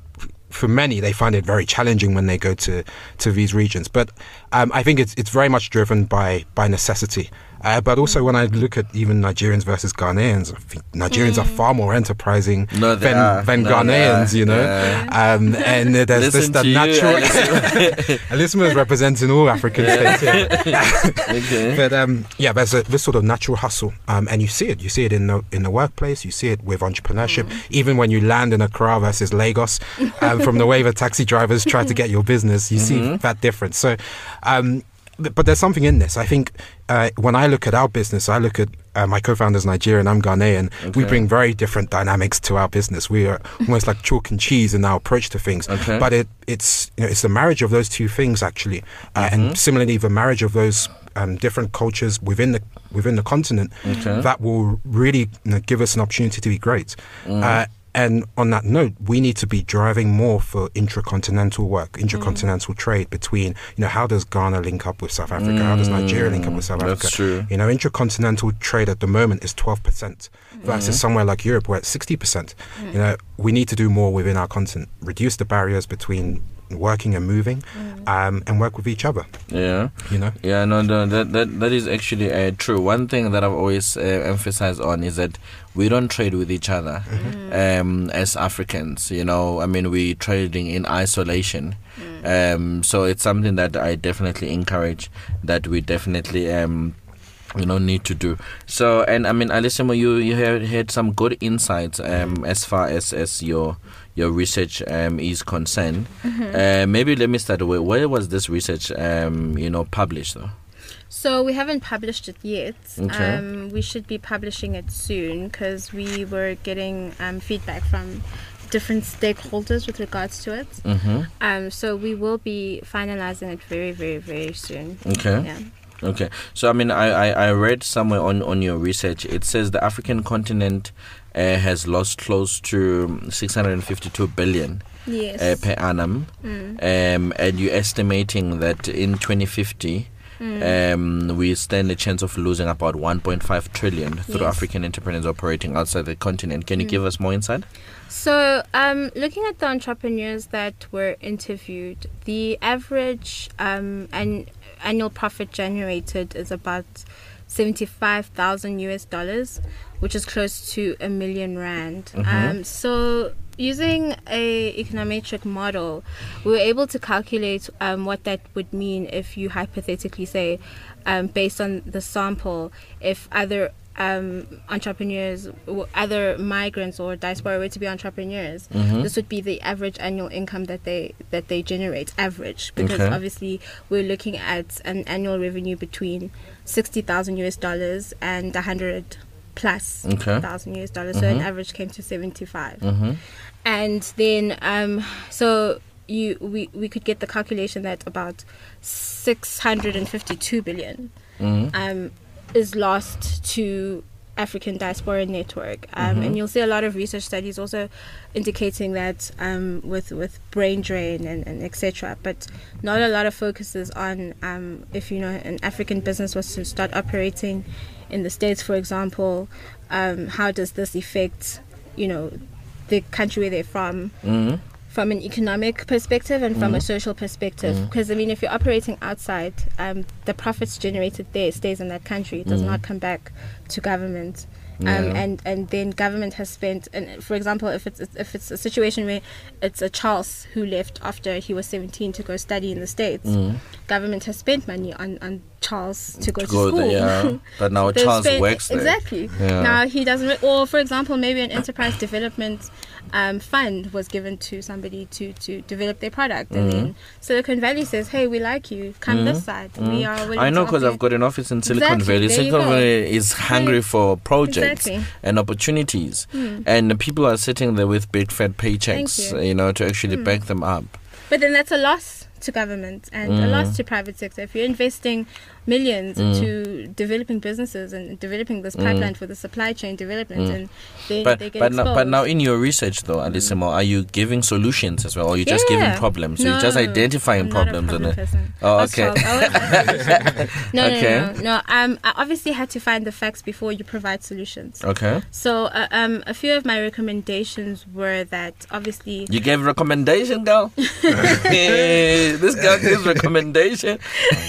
for many, they find it very challenging when they go to, to these regions. But um, I think it's it's very much driven by by necessity. Uh, but also, when I look at even Nigerians versus Ghanaians, I think Nigerians are far more enterprising No, they than, are. than No, they Ghanaians, are. you know. Yeah. Um, and uh, there's Listen this that to you, natural. Alismo. Alismo is representing all African states here. Okay. But um, yeah, there's a, this sort of natural hustle, um, and you see it. You see it in the in the workplace. You see it with entrepreneurship. Even when you land in Accra versus Lagos, um, from the way the taxi drivers try to get your business, you see that difference. So, um, th- but there's something in this. I think uh, when I look at our business, I look at uh, my co-founder's Nigerian, I'm Ghanaian. We Okay. bring very different dynamics to our business. We are almost like chalk and cheese in our approach to things. Okay. But it it's you know, it's the marriage of those two things actually, uh, and similarly the marriage of those um, different cultures within the within the continent Okay. that will really you know, give us an opportunity to be great. Uh, and on that note, we need to be driving more for intracontinental work, intracontinental trade between, you know, how does Ghana link up with South Africa? How does Nigeria link up with South That's Africa? true. You know, intracontinental trade at the moment is twelve percent versus somewhere like Europe where it's sixty percent. You know, we need to do more within our continent, reduce the barriers between working and moving, um, and work with each other, Yeah. you know? Yeah, no, no, that that that is actually uh, true. One thing that I've always uh, emphasized on is that we don't trade with each other um, as Africans. You know, I mean, we trading in isolation. Um, so it's something that I definitely encourage. That we definitely um, you know, need to do. So, and I mean, Alessimo, you you had, had some good insights um, as far as, as your your research um, is concerned. Mm-hmm. Uh, maybe let me start away. Where was this research, um, you know, published though? So we haven't published it yet. Okay. Um, we should be publishing it soon because we were getting um, feedback from different stakeholders with regards to it. Mm-hmm. Um, so we will be finalizing it very, very, very soon. Okay. Yeah. Okay. So, I mean, I, I, I read somewhere on, on your research, it says the African continent uh, has lost close to six hundred fifty-two billion Yes. uh, per annum. Mm. Um, and you're estimating that in twenty fifty, Mm. um, we stand a chance of losing about one point five trillion through Yes. African entrepreneurs operating outside the continent. Can you Mm. give us more insight? So, um, looking at the entrepreneurs that were interviewed, the average um, an annual profit generated is about seventy-five thousand U S dollars, which is close to a million rand. Mhm. Um, so, using a econometric model, we were able to calculate um, what that would mean if you hypothetically say, um, based on the sample, if other um, entrepreneurs, or other migrants or diaspora were to be entrepreneurs, Mhm. this would be the average annual income that they that they generate, average, because Okay. obviously we're looking at an annual revenue between sixty thousand U S dollars and a hundred plus Okay. thousand U S dollars. So an Mhm. average came to seventy-five. Mm-hmm. And then um so you we, we could get the calculation that about six hundred fifty-two billion Mm-hmm. um is lost to African Diaspora Network, um, Mhm. and you'll see a lot of research studies also indicating that um, with with brain drain and, and et cetera. But not a lot of focuses on um, if you know an African business was to start operating in the States, for example, um, how does this affect you know the country where they're from? Mm-hmm. From an economic perspective and from Mhm. a social perspective, Mhm. because I mean, if you're operating outside, um, the profits generated there stays in that country. It does Mhm. not come back to government. Yeah. Um, and and then government has spent, and for example, if it's if it's a situation where it's a Charles who left after he was seventeen to go study in the States, Mhm. government has spent money on, on Charles to go to, go school. there, yeah. But now They've Charles spent- works there. Exactly. Yeah. Now he doesn't, or for example, maybe an enterprise development um, fund was given to somebody to, to develop their product, and Mhm. then Silicon Valley says, "Hey, we like you. Come this side. We are willing I know to because offer I've got an office in Silicon Exactly, Valley. there you Silicon go. Valley is hungry for projects Exactly. and opportunities, Hmm. and the people are sitting there with big fat Thank paychecks, you. you know, to actually Hmm. back them up. But then that's a loss to government and a Mm. loss to private sector. If you're investing millions Mm. into developing businesses and developing this Mm. pipeline for the supply chain development, Mm. and then But they get but now, exposed. but now in your research though, Alessimo, are you giving solutions as well, or are you just giving Yeah. problems? So you're just No, identifying I'm not a problems problem and person. Oh, I was okay. told- I was- no, Okay. no, no, no. Um, I obviously had to find the facts before you provide solutions. okay. So, uh, um, a few of my recommendations were that obviously You gave recommendation, girl. Hey, this girl gives recommendation.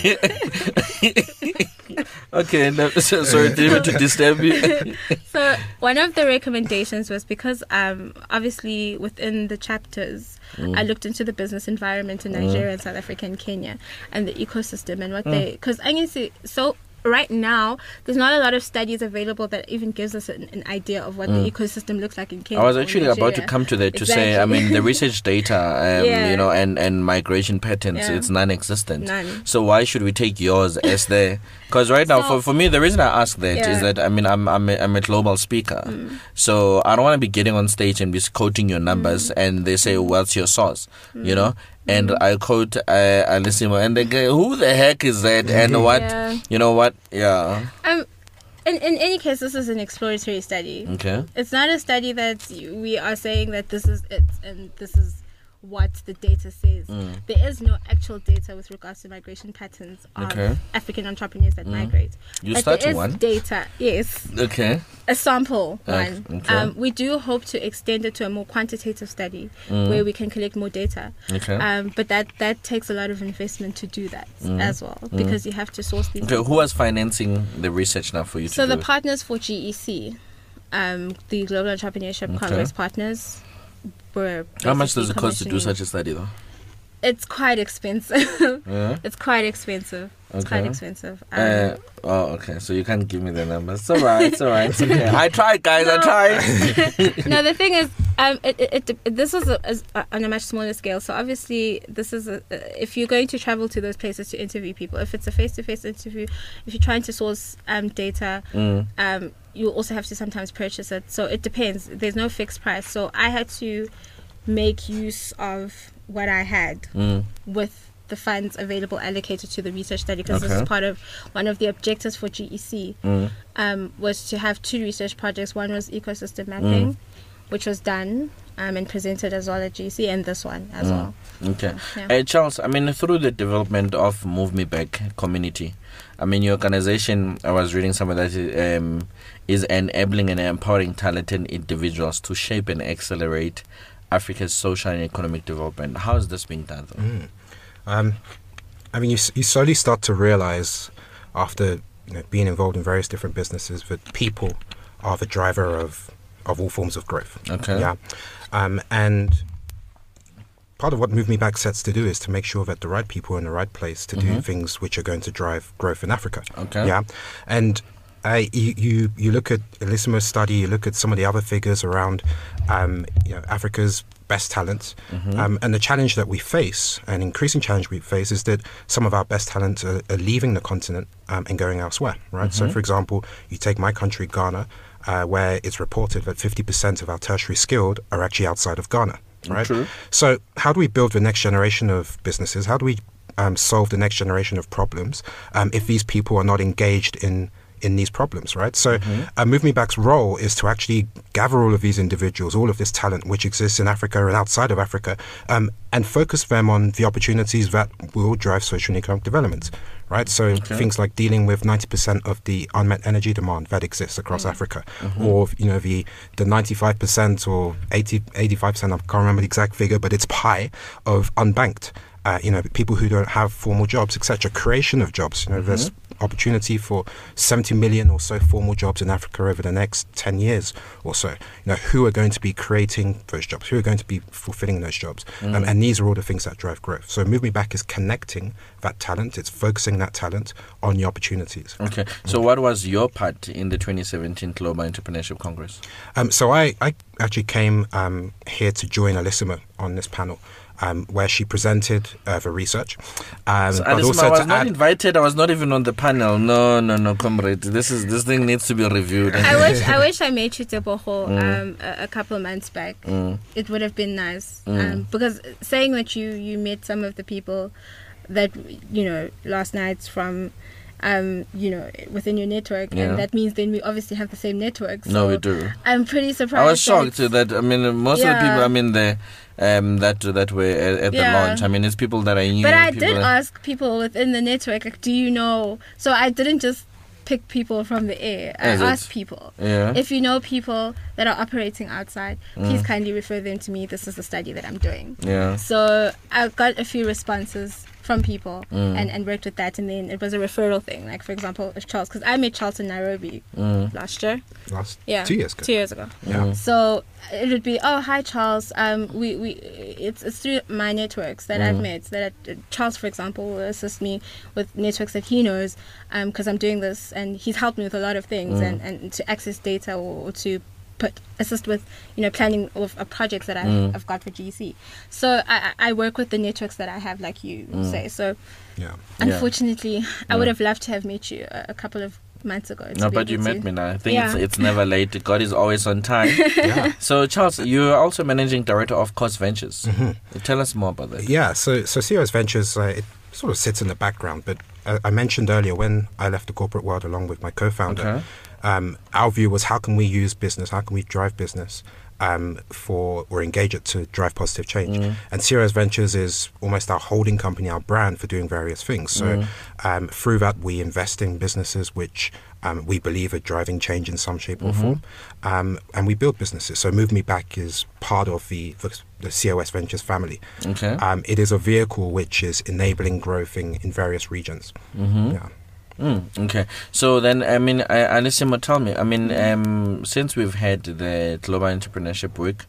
Okay, no, so, sorry, didn't mean to disturb you. So one of the recommendations was because um, obviously within the chapters, Mm. I looked into the business environment in Nigeria and South Africa and Kenya and the ecosystem and what Mm. they, because I guess it- so right now there's not a lot of studies available that even gives us an, an idea of what Mm. the ecosystem looks like in Kenya. I was or actually about to Nigeria. come to that to say, I Exactly. mean, the research data, um, Yeah. you know, and, and migration patterns, Yeah. it's non-existent. None. So why should we take yours as the? Because right now, So- for, for me, the reason I ask that is Yeah. that I mean, I'm I'm a, I'm a global speaker, Mm. so I don't want to be getting on stage and be quoting your numbers, and they say, "What's your source?" You know. And I quote uh, Alessimo, and they go, "Who the heck is that?" And what, Yeah. you know what? Yeah. Um, in, in any case, this is an exploratory study. Okay. It's not a study that we are saying that this is it and this is what the data says. Mm. There is no actual data with regards to migration patterns of Okay. African entrepreneurs that Mm. migrate. You But started there is one. data, yes, Okay. a sample Okay, one. okay. Um, we do hope to extend it to a more quantitative study Mm. where we can collect more data. Okay. Um, but that, that takes a lot of investment to do that Mm. as well because you have to source these. Okay. Who was financing the research now for you to So do the it? partners for G E C, um, the Global Entrepreneurship Okay. Congress partners, were. How much does basically it cost to do commissioning- such a study, though? It's quite expensive. Yeah. It's quite expensive. It's Okay. quite expensive. Um, Uh, oh, okay. So you can't give me the numbers. It's all right. It's all right. It's okay. I tried, guys. I No. tried. no, the thing is, um, it, it, it, this is, a, is a, on a much smaller scale. So obviously, this is a, if you're going to travel to those places to interview people, if it's a face-to-face interview, if you're trying to source um, data, Mm. um, you also have to sometimes purchase it. So it depends. There's no fixed price. So I had to make use of what I had Mm. with the funds available allocated to the research study, because this Okay. is part of one of the objectives for G E C. Mm. Um, was to have two research projects. One was ecosystem mapping, Mm. which was done um, and presented as well at G E C, and this one as Mm. well. Okay. Yeah. Uh, Charles, I mean, through the development of Move Me Back community, I mean, your organization, I was reading somewhere that um, is enabling and empowering talented individuals to shape and accelerate Africa's social and economic development. How is this being done? Though? Mm. Um, I mean, you, s- you slowly start to realize after you know, being involved in various different businesses that people are the driver of, of all forms of growth. Okay. Yeah. Um, and part of what Move Me Back sets to do is to make sure that the right people are in the right place to do Mhm. things which are going to drive growth in Africa. Okay. Yeah. And uh, you, you you look at Elisima's study, you look at some of the other figures around um, you know, Africa's best talents. Mhm. Um, and the challenge that we face, an increasing challenge we face, is that some of our best talents are, are leaving the continent um, and going elsewhere, right? So, Mhm. for example, you take my country, Ghana, uh, where it's reported that fifty percent of our tertiary skilled are actually outside of Ghana, right? True. So how do we build the next generation of businesses? How do we um, solve the next generation of problems um, if these people are not engaged in in these problems, right? So Mhm. uh, Move Me Back's role is to actually gather all of these individuals, all of this talent which exists in Africa and outside of Africa, um, and focus them on the opportunities that will drive social and economic development, right? So Okay. things like dealing with ninety percent of the unmet energy demand that exists across Africa, Mhm. or, you know, the, the ninety-five percent or eighty, eighty-five percent, I can't remember the exact figure, but it's pie of unbanked, uh, you know, people who don't have formal jobs, et cetera. Creation of jobs, you know, there's opportunity for seventy million or so formal jobs in Africa over the next ten years or so. You know, who are going to be creating those jobs? Who are going to be fulfilling those jobs? Mm. Um, and these are all the things that drive growth. So Move Me Back is connecting that talent. It's focusing that talent on the opportunities. Okay. So what was your part in the twenty seventeen Global Entrepreneurship Congress? Um, so I, I actually came um, here to join Elisima on this panel. Um, where she presented uh, the research, um, So, but Alison, also I was to not add, invited. I was not even on the panel. No, no, no, comrade. This is this thing needs to be reviewed. I wish I wish I met you Teboho Mm. um, a, a couple of months back. Mm. It would have been nice, Mm. um, because saying that you you met some of the people that you know last night from. Um, you know, within your network, Yeah. and that means then we obviously have the same network. So No, we do. I'm pretty surprised. I was shocked that- that I mean most of the people Yeah. I mean the um that that were at, at Yeah. the launch. I mean it's people that I knew. But I people did that- ask people within the network, like, do you know? So I didn't just pick people from the air. I Is it? asked people. Yeah. If you know people that are operating outside, please Mm. kindly refer them to me. This is the study that I'm doing. Yeah. So I got a few responses from people Mm. and, and worked with that. And then it was a referral thing. Like, for example, if Charles, because I met Charles in Nairobi Mm. last year. last Yeah. two years ago. Two years ago. Yeah. Mm. So it would be, oh, hi Charles. Um, we, we it's it's through my networks that I've Mm. met that uh, Charles, for example, will assist me with networks that he knows, um, because I'm doing this, and he's helped me with a lot of things, Mm. and, and to access data or, or to put assist with you know planning of uh, projects that I've, Mm. I've got for G C. So I, I I work with the networks that I have, like you Mm. say. So Yeah. unfortunately, I would Yeah. have loved to have met you a, a couple of months ago. to No, be but you able met to- me now. I think Yeah. it's, it's never late. God is always on time. Yeah. So, Charles, you're also managing director of Cost Ventures. Mhm. Tell us more about that. Yeah, so so C O S Ventures, uh, it sort of sits in the background, but uh, I mentioned earlier when I left the corporate world along with my co-founder, Okay. um, our view was how can we use business, how can we drive business um, for or engage it to drive positive change. Mm. And C O S Ventures is almost our holding company, our brand for doing various things. So Mm. um, through that, we invest in businesses which um, we believe are driving change in some shape or Mhm. form, um, and we build businesses. So Move Me Back is part of the the, the C O S Ventures family. Okay. Um, it is a vehicle which is enabling growth in, in various regions. Mm-hmm. Yeah. Mm, okay. So then, I mean, uh, Alissimo, tell me, I mean, um, since we've had the Global Entrepreneurship Week,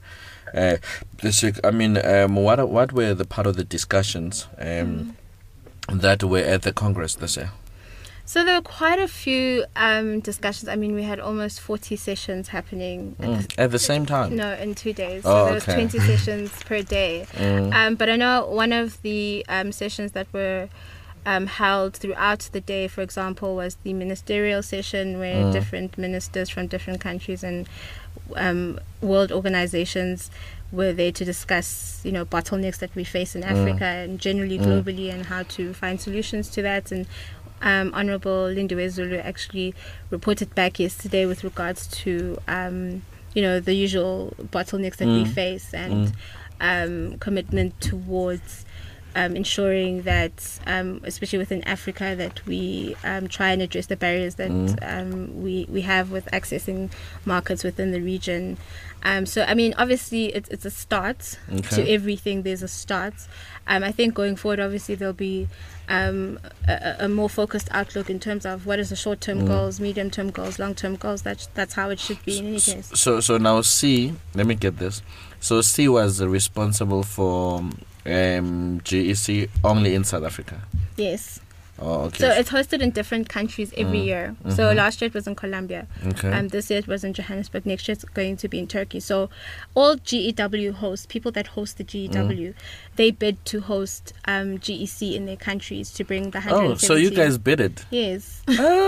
uh, this week. I mean, um, what what were the part of the discussions um, mm. that were at the Congress this year? So there were quite a few um, discussions. I mean, we had almost forty sessions happening mm. at, the, at the same time. No, in two days. Oh, so there was okay. twenty sessions per day. Mm. Um, but I know one of the um, sessions that were um, held throughout the day, for example, was the ministerial session where mm. different ministers from different countries and um, world organizations were there to discuss, you know, bottlenecks that we face in Africa mm. and generally globally mm. and how to find solutions to that. And Um, Honorable Lindiwe Zulu actually reported back yesterday with regards to, um, you know, the usual bottlenecks that mm. we face and mm. um, commitment towards um, ensuring that, um, especially within Africa, that we um, try and address the barriers that mm. um, we, we have with accessing markets within the region. Um, so, I mean, obviously, it's, it's a start okay. to everything. There's a start. Um, I think going forward, obviously, there'll be um, a, a more focused outlook in terms of what is the short-term mm. goals, medium-term goals, long-term goals. That's, that's how it should be in any case. So, so now C, let me get this. So C was responsible for um, G E C only in South Africa? Yes. Oh, okay. So it's hosted in different countries every mm. year. Mm-hmm. So last year it was in Colombia. Okay. Um, this year it was in Johannesburg. Next year it's going to be in Turkey. So all G E W hosts, people that host the G E W, mm. they bid to host um, G E C in their countries to bring the one hundred seventy. Oh, so you guys bidded? Yes.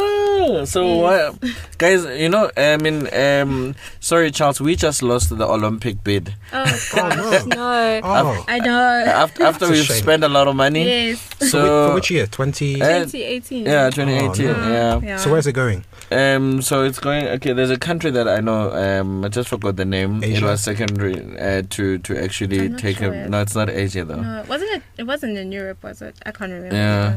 Oh, so yes. why, guys? You know, I mean, um, sorry, Charles, we just lost the Olympic bid. Oh gosh, oh, no. no! Oh. I know. After, after we've spent a lot of money. Yes. So for which year? Twenty. twenty eighteen. Yeah, twenty eighteen. Oh, no. yeah. yeah. So where's it going? Um, so it's going. Okay, there's a country that I know. Um, I just forgot the name. Asia? It was secondary uh, to to actually I'm not take sure a. yet. No, it's not Asia though. No, wasn't it? It wasn't in Europe, was it? I can't remember. Yeah.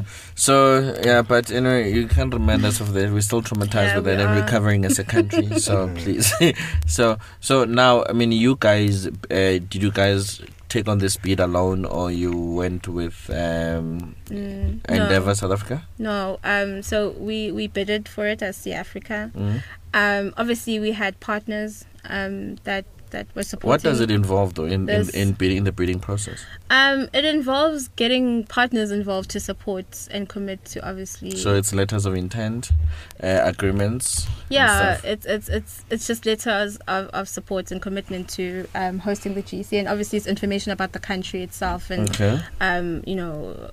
So yeah, but you know you can't remind us of that. We're still traumatized Yeah, with we that, and we're are. covering as a country. So please. so so now, I mean, you guys, uh, did you guys take on this bid alone, or you went with um, Mm, Endeavour no. South Africa? No, um, so we, we bidded for it as C Africa. Mm. Um, obviously, we had partners um, that that were supporting. What does it involve, though, in in, this. in bidding the bidding process? Um, it involves getting partners involved to support and commit to obviously. So it's letters of intent, uh, agreements. Yeah, and stuff. it's it's it's it's just letters of, of support and commitment to um, hosting the G E C, and obviously it's information about the country itself and Okay. um, you know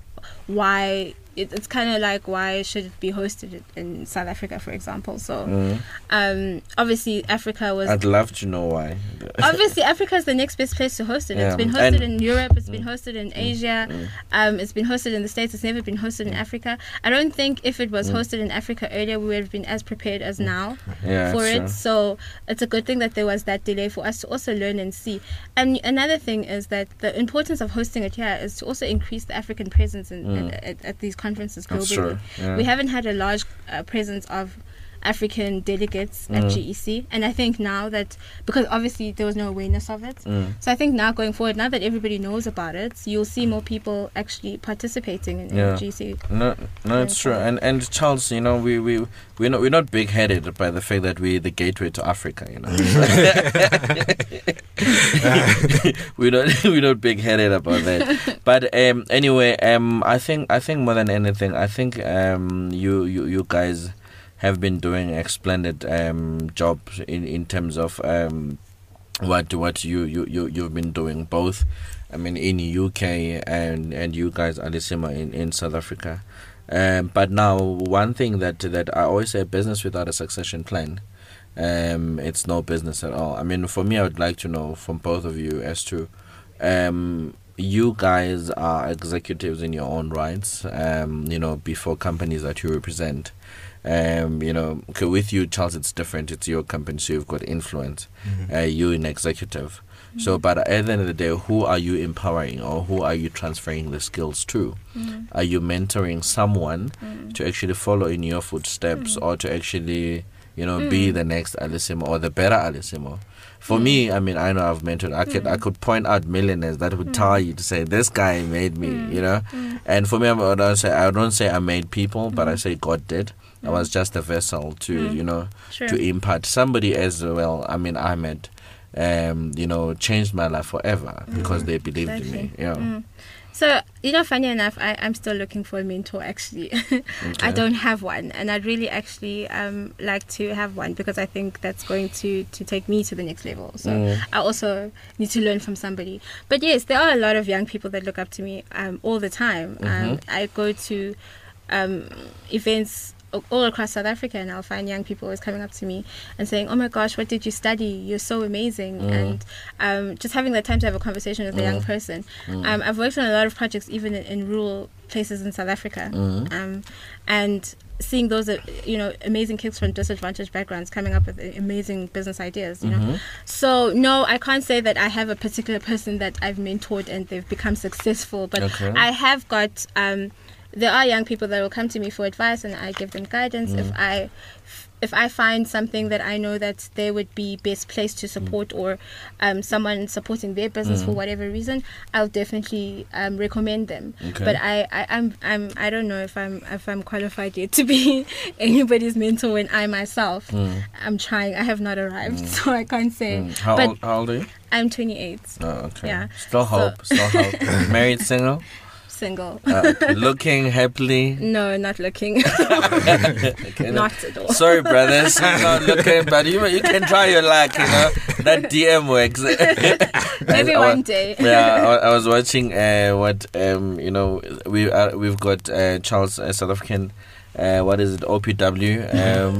why. It, it's kind of like why should it be hosted in South Africa, for example. So, Mm. um, obviously Africa was. I'd love to know why. Obviously, Africa is the next best place to host it. Yeah. It's been hosted And- in Europe. It's been hosted in Asia. Mm. Um, it's been hosted in the States. It's never been hosted in Africa. I don't think if it was Mm. hosted in Africa earlier, we would have been as prepared as now Yeah, for it. sure. So it's a good thing that there was that delay for us to also learn and see. And another thing is that the importance of hosting it here is to also increase the African presence in, Mm. at, at, at these conferences That's globally. true. Yeah. We haven't had a large uh, presence of African delegates Mm. at G E C, and I think now that, because obviously there was no awareness of it, Mm. so I think now going forward, now that everybody knows about it, you'll see more people actually participating in, Yeah. in G E C. No, no, it's true. And and Charles, you know, we we we're not we're not big headed by the fact that we're the gateway to Africa. You know, we're not we're not big headed about that. But um, anyway, um, I think I think more than anything, I think um, you you you guys have been doing a splendid um job in in terms of um what what you you you you've been doing both. I mean, in U K and and you guys, Alisima, in in South Africa. Um, but now, one thing that that I always say, business without a succession plan, um, it's no business at all. I mean, for me, I would like to know from both of you as to, um, you guys are executives in your own rights, um, you know, before companies that you represent. Um, you know, okay, with you, Charles, it's different. It's your company, so you've got influence. Mm-hmm. Uh, you're an executive. So, but at the end of the day, who are you empowering, or who are you transferring the skills to? Mm. Are you mentoring someone Mm. to actually follow in your footsteps, Mm. or to actually, you know, be Mm. the next Alisimo or the better Alisimo? For me, I mean, I know I've mentored. I could, I could point out millionaires that would tell you to say, "This guy made me," you know. And for me, I don't say I don't say I made people, but I say God did. I was just a vessel to, Mm. you know, Sure. to impart somebody as well. I mean, Ahmed. um, you know, changed my life forever Mm. because they believed in me. Exactly. Yeah. Mm. So, you know, funny enough, I, I'm still looking for a mentor, actually. I don't have one, and I'd really actually um, like to have one because I think that's going to, to take me to the next level. So Mm. I also need to learn from somebody. But yes, there are a lot of young people that look up to me um, all the time. Um, I go to um, events all across South Africa, and I'll find young people always coming up to me and saying, "Oh my gosh, what did you study? You're so amazing!" Mm. And um, just having the time to have a conversation with a young person. Mm. Um, I've worked on a lot of projects, even in, in rural places in South Africa, Mm. um, and seeing those, uh, you know, amazing kids from disadvantaged backgrounds coming up with uh, amazing business ideas. You know, Mhm. so no, I can't say that I have a particular person that I've mentored and they've become successful, but Okay. I have got. Um, there are young people that will come to me for advice, and I give them guidance. Mm. If I, if I find something that I know that they would be best placed to support, or um, someone supporting their business Mm. for whatever reason, I'll definitely um, recommend them. Okay. But I, I, I'm, I'm, I don't know if I'm, if I'm qualified yet to be anybody's mentor when I myself, Mm. I'm trying. I have not arrived, so I can't say. Mm. How But old? How old are you? I'm twenty-eight, Oh, okay. Yeah. Still So- hope. Still hope. Married, single, single. uh, looking happily. No, not looking. Okay, no. Not at all. Sorry, brothers. You're not looking, but you you can try your luck. You know that D M works. Maybe I wa- one day. Yeah, I, I was watching uh, what um you know we uh, we've got uh, Charles uh, South African. Uh, what is it? O P W um,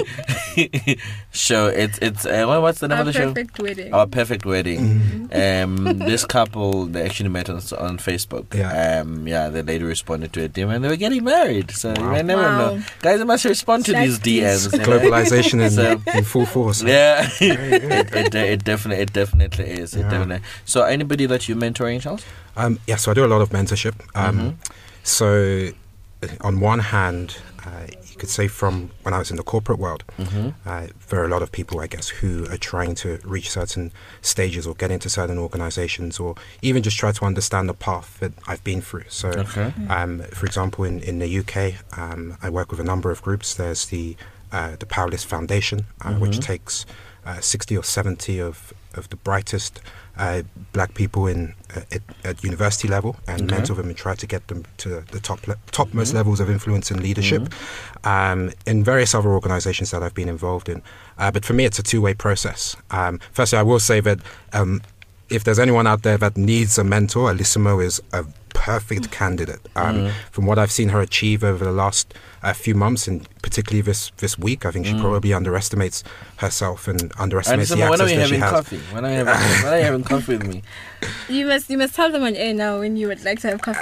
show. It's it's uh, what, what's the name Our of the show? perfect wedding. Our Perfect Wedding. Um, this couple, they actually met on, on Facebook. Yeah. Um, yeah, the lady responded to a D M and they were getting married. So you Wow. may never Wow. know. Guys, you must respond to That's these D Ms. you know? Globalization in, So- in full force. Yeah, it, it, it definitely it definitely is. It Yeah. definitely. So, anybody that you're mentoring, Charles? Um, yeah, so I do a lot of mentorship. Um, Mhm. So, uh, on one hand, uh, you could say from when I was in the corporate world, Mm-hmm. uh, there are a lot of people, I guess, who are trying to reach certain stages or get into certain organizations or even just try to understand the path that I've been through. So, Okay. um, for example, in, in the U K, um, I work with a number of groups. There's the uh, the Powerless Foundation, uh, which Mhm. takes uh, sixty or seventy of, of the brightest uh, black people in uh, at, at university level and Okay. mentor them and try to get them to the top le- topmost Mhm. levels of influence and leadership um, in various other organizations that I've been involved in. Uh, but for me, it's a two-way process. Um, firstly, I will say that um, if there's anyone out there that needs a mentor, Alissimo is a perfect candidate. Um, Mm. From what I've seen her achieve over the last uh, few months, and particularly this this week, I think she Mm. probably underestimates herself and underestimates And the when are access we that she having has. coffee? When are you having, when are you having coffee with me? You must you must tell them on air now when you would like to have coffee.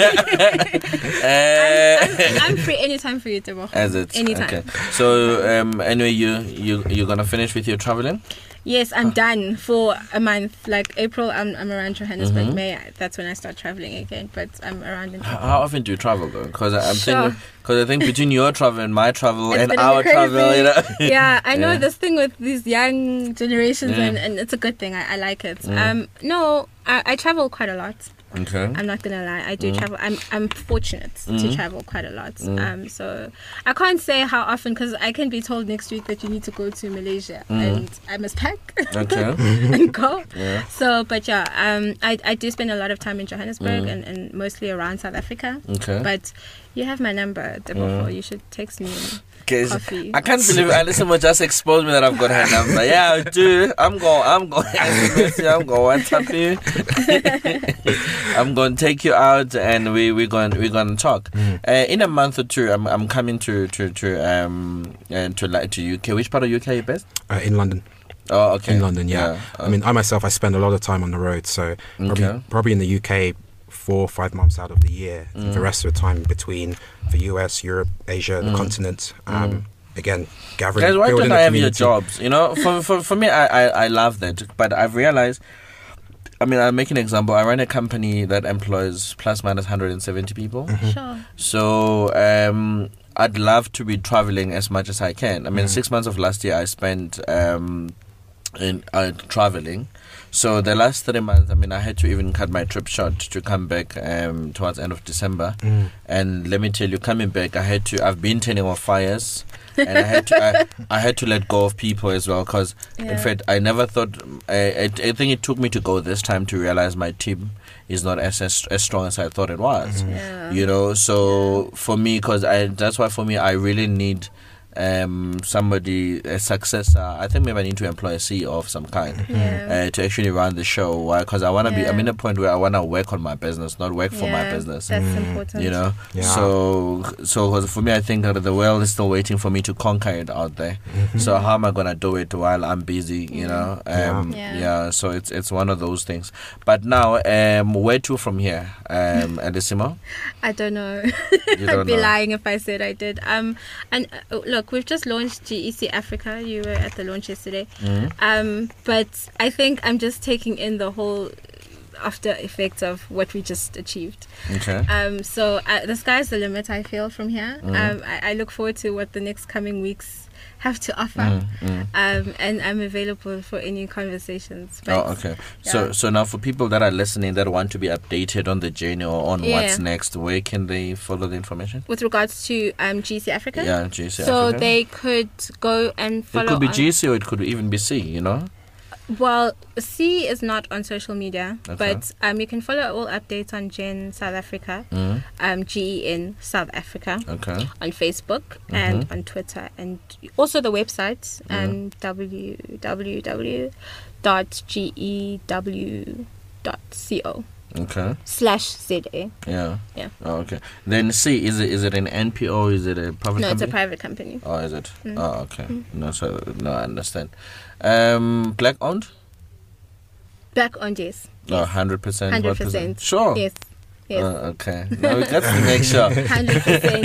Uh, I'm, I'm free anytime for you, Tebogo. As it Anytime. Okay. So um, anyway, you you you're gonna finish with your traveling. Yes, I'm done for a month. Like April, I'm I'm around Johannesburg. Mhm. May, that's when I start traveling again. But I'm around in. How, how often do you travel though? Because I'm Sure. thinking, because I think between your travel and my travel It's and gonna be our crazy. travel, you know. Yeah, I know Yeah. this thing with these young generations, Yeah. and, and it's a good thing. I, I like it. Mm. Um, no, I, I travel quite a lot. Okay. I'm not gonna lie, I do Mm. travel. I'm I'm fortunate to Mm. travel quite a lot. Mm. Um, so I can't say how often because I can be told next week that you need to go to Malaysia Mm. and I must pack Okay. and go. Yeah. So, but yeah, um, I I do spend a lot of time in Johannesburg Mm. and, and mostly around South Africa. Okay. But you have my number, Debogo. Mm. You should text me. Guys, Coffee. I can't believe Alison will just expose me that I've got her number. Yeah, I do. I'm going. I'm going. S M S you, I'm going to WhatsApp you. I'm going to take you out, and we we going we're going to talk. Mm. Uh, in a month or two, I'm I'm coming to to to um uh, to like to U K. Which part of U K are you best? Uh, in London. Oh, okay. In London, yeah. Uh, I mean, I myself, I spend a lot of time on the road, so probably, Okay. probably in the U K four or five months out of the year. Mm. The rest of the time between the U S, Europe, Asia, the Mm. continent. Um, Mm. Again, gathering, guys, why building don't a I have your community. jobs? You know, for for for me, I, I I love that, but I've realized. I mean, I'll make an example. I run a company that employs plus minus one hundred seventy people. Mhm. Sure. So um, I'd love to be traveling as much as I can. I mean, Mm. six months of last year, I spent um, in uh, traveling. So the last three months, I mean, I had to even cut my trip short to come back um, towards the end of December. Mm. And let me tell you, coming back, I had to. I've been turning off fires, and I had to. I, I had to let go of people as well, because Yeah. in fact, I never thought. I, I, I think it took me to go this time to realize my team is not as as, as strong as I thought it was. Yeah. You know, so for me, because I that's why for me, I really need. Um, somebody, a successor. I think maybe I need to employ a C E O of some kind Yeah. uh, to actually run the show. Why? Because I want to be. I'm Yeah. in a point where I want to work on my business, not work for my Yeah, business. That's important. You know. Yeah. So, so 'cause for me, I think that the world is still waiting for me to conquer it out there. So how am I gonna do it while I'm busy? You know. Um, Yeah. yeah. So it's it's one of those things. But now, um, where to from here, um, Elisimo? I don't know. You I'd don't be know. lying if I said I did. Um, and uh, look, we've just launched G E C Africa. You were at the launch yesterday. Mhm. Um, but I think I'm just taking in the whole after effects of what we just achieved. Okay. Um, so uh, the sky's the limit. I feel from here. Mhm. Um, I, I look forward to what the next coming weeks have to offer. Mm, mm. Um, and I'm available for any conversations. But Oh, okay. So, yeah. so now for people that are listening that want to be updated on the journey or on Yeah. what's next, where can they follow the information? With regards to um, G C Africa, Yeah, G C so Africa. they could go and follow. It could be on- G C or it could even be C. You know. Well, C is not on social media, Okay. but um, you can follow all updates on Gen South Africa, Mm. um, G E N South Africa, Okay. on Facebook and on Twitter, and also the website, um, w w w dot g e w dot co Okay. slash Z A. Yeah. Yeah. Oh, okay. Then C, is it is it an N P O? Is it a private No, it's company? a private company. Oh, is it? Oh, okay. No, so no, I understand. Um, black owned? Back on yes. No, hundred percent. Hundred percent. Sure. Yes. Yes. Oh, okay. No, we got to make sure. Hundred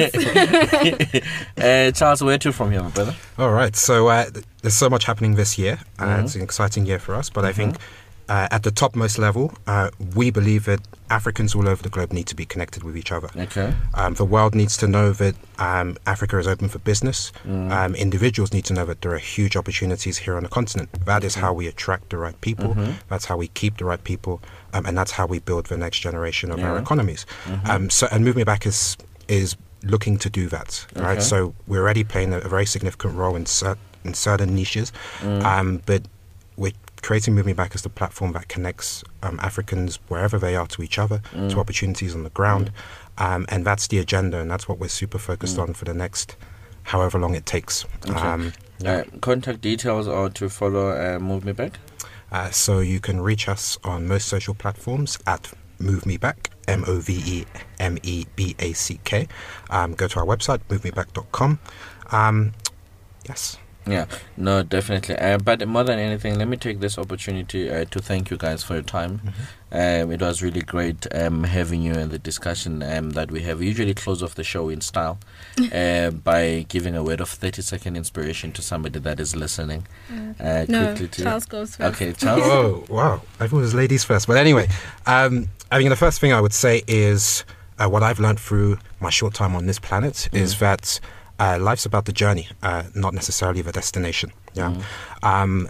percent. uh, Charles, where to from here, my brother? All right. So uh, th- there's so much happening this year. Uh, Mhm. It's an exciting year for us. But I think uh, at the topmost level, uh, we believe that Africans all over the globe need to be connected with each other. Okay. Um, the world needs to know that um, Africa is open for business. Um, individuals need to know that there are huge opportunities here on the continent. That is how we attract the right people. That's how we keep the right people. Um, and that's how we build the next generation of our Yeah. economies. Um, so, and Move Me Back is is looking to do that. Okay. Right. So we're already playing a, a very significant role in, cer- in certain niches, um, but we're creating Move Me Back as the platform that connects um, Africans wherever they are to each other, to opportunities on the ground. Um, and that's the agenda, and that's what we're super focused on for the next however long it takes. Um, Uh, contact details or to follow uh, Move Me Back? uh, so you can reach us on most social platforms at Move Me Back, M O V E M E B A C K. Um, go to our website, move me back dot com. Um, yes. Yeah, no, definitely. Uh, but more than anything, let me take this opportunity uh, to thank you guys for your time. Um, it was really great um, having you in the discussion um, that we have. We usually close off the show in style uh, by giving a word of thirty second inspiration to somebody that is listening. Uh, No, quickly to Charles goes first. Okay, Charles. Oh, wow. Everyone was ladies first. But anyway, um, I mean, the first thing I would say is uh, what I've learned through my short time on this planet is that uh, life's about the journey, uh, not necessarily the destination. Yeah. Um,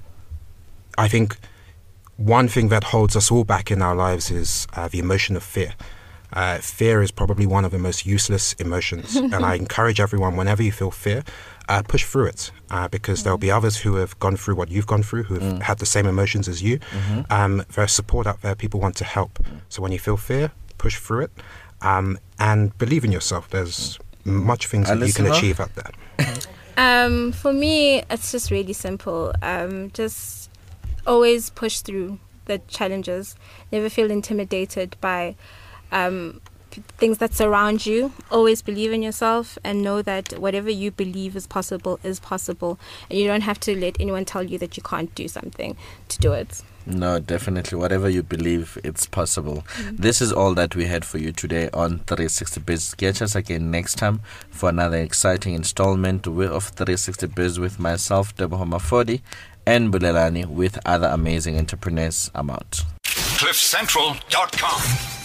I think one thing that holds us all back in our lives is uh, the emotion of fear. Uh, fear is probably one of the most useless emotions, and I encourage everyone, whenever you feel fear, uh, push through it, uh, because there'll be others who have gone through what you've gone through, who have had the same emotions as you. Um, there's support out there, people want to help. So when you feel fear, push through it, um, and believe in yourself. There's much things that you can Alyssima? achieve out there. Um, for me, it's just really simple. Um, just always push through the challenges. Never feel intimidated by um, p- things that surround you. Always believe in yourself and know that whatever you believe is possible is possible. And you don't have to let anyone tell you that you can't do something to do it. No, definitely. Whatever you believe, it's possible. This is all that we had for you today on three sixty Biz. Catch us again next time for another exciting installment wi- of three sixty Biz with myself, Deborah Mafodi, and Bulelani with other amazing entrepreneurs. I'm out. cliff central dot com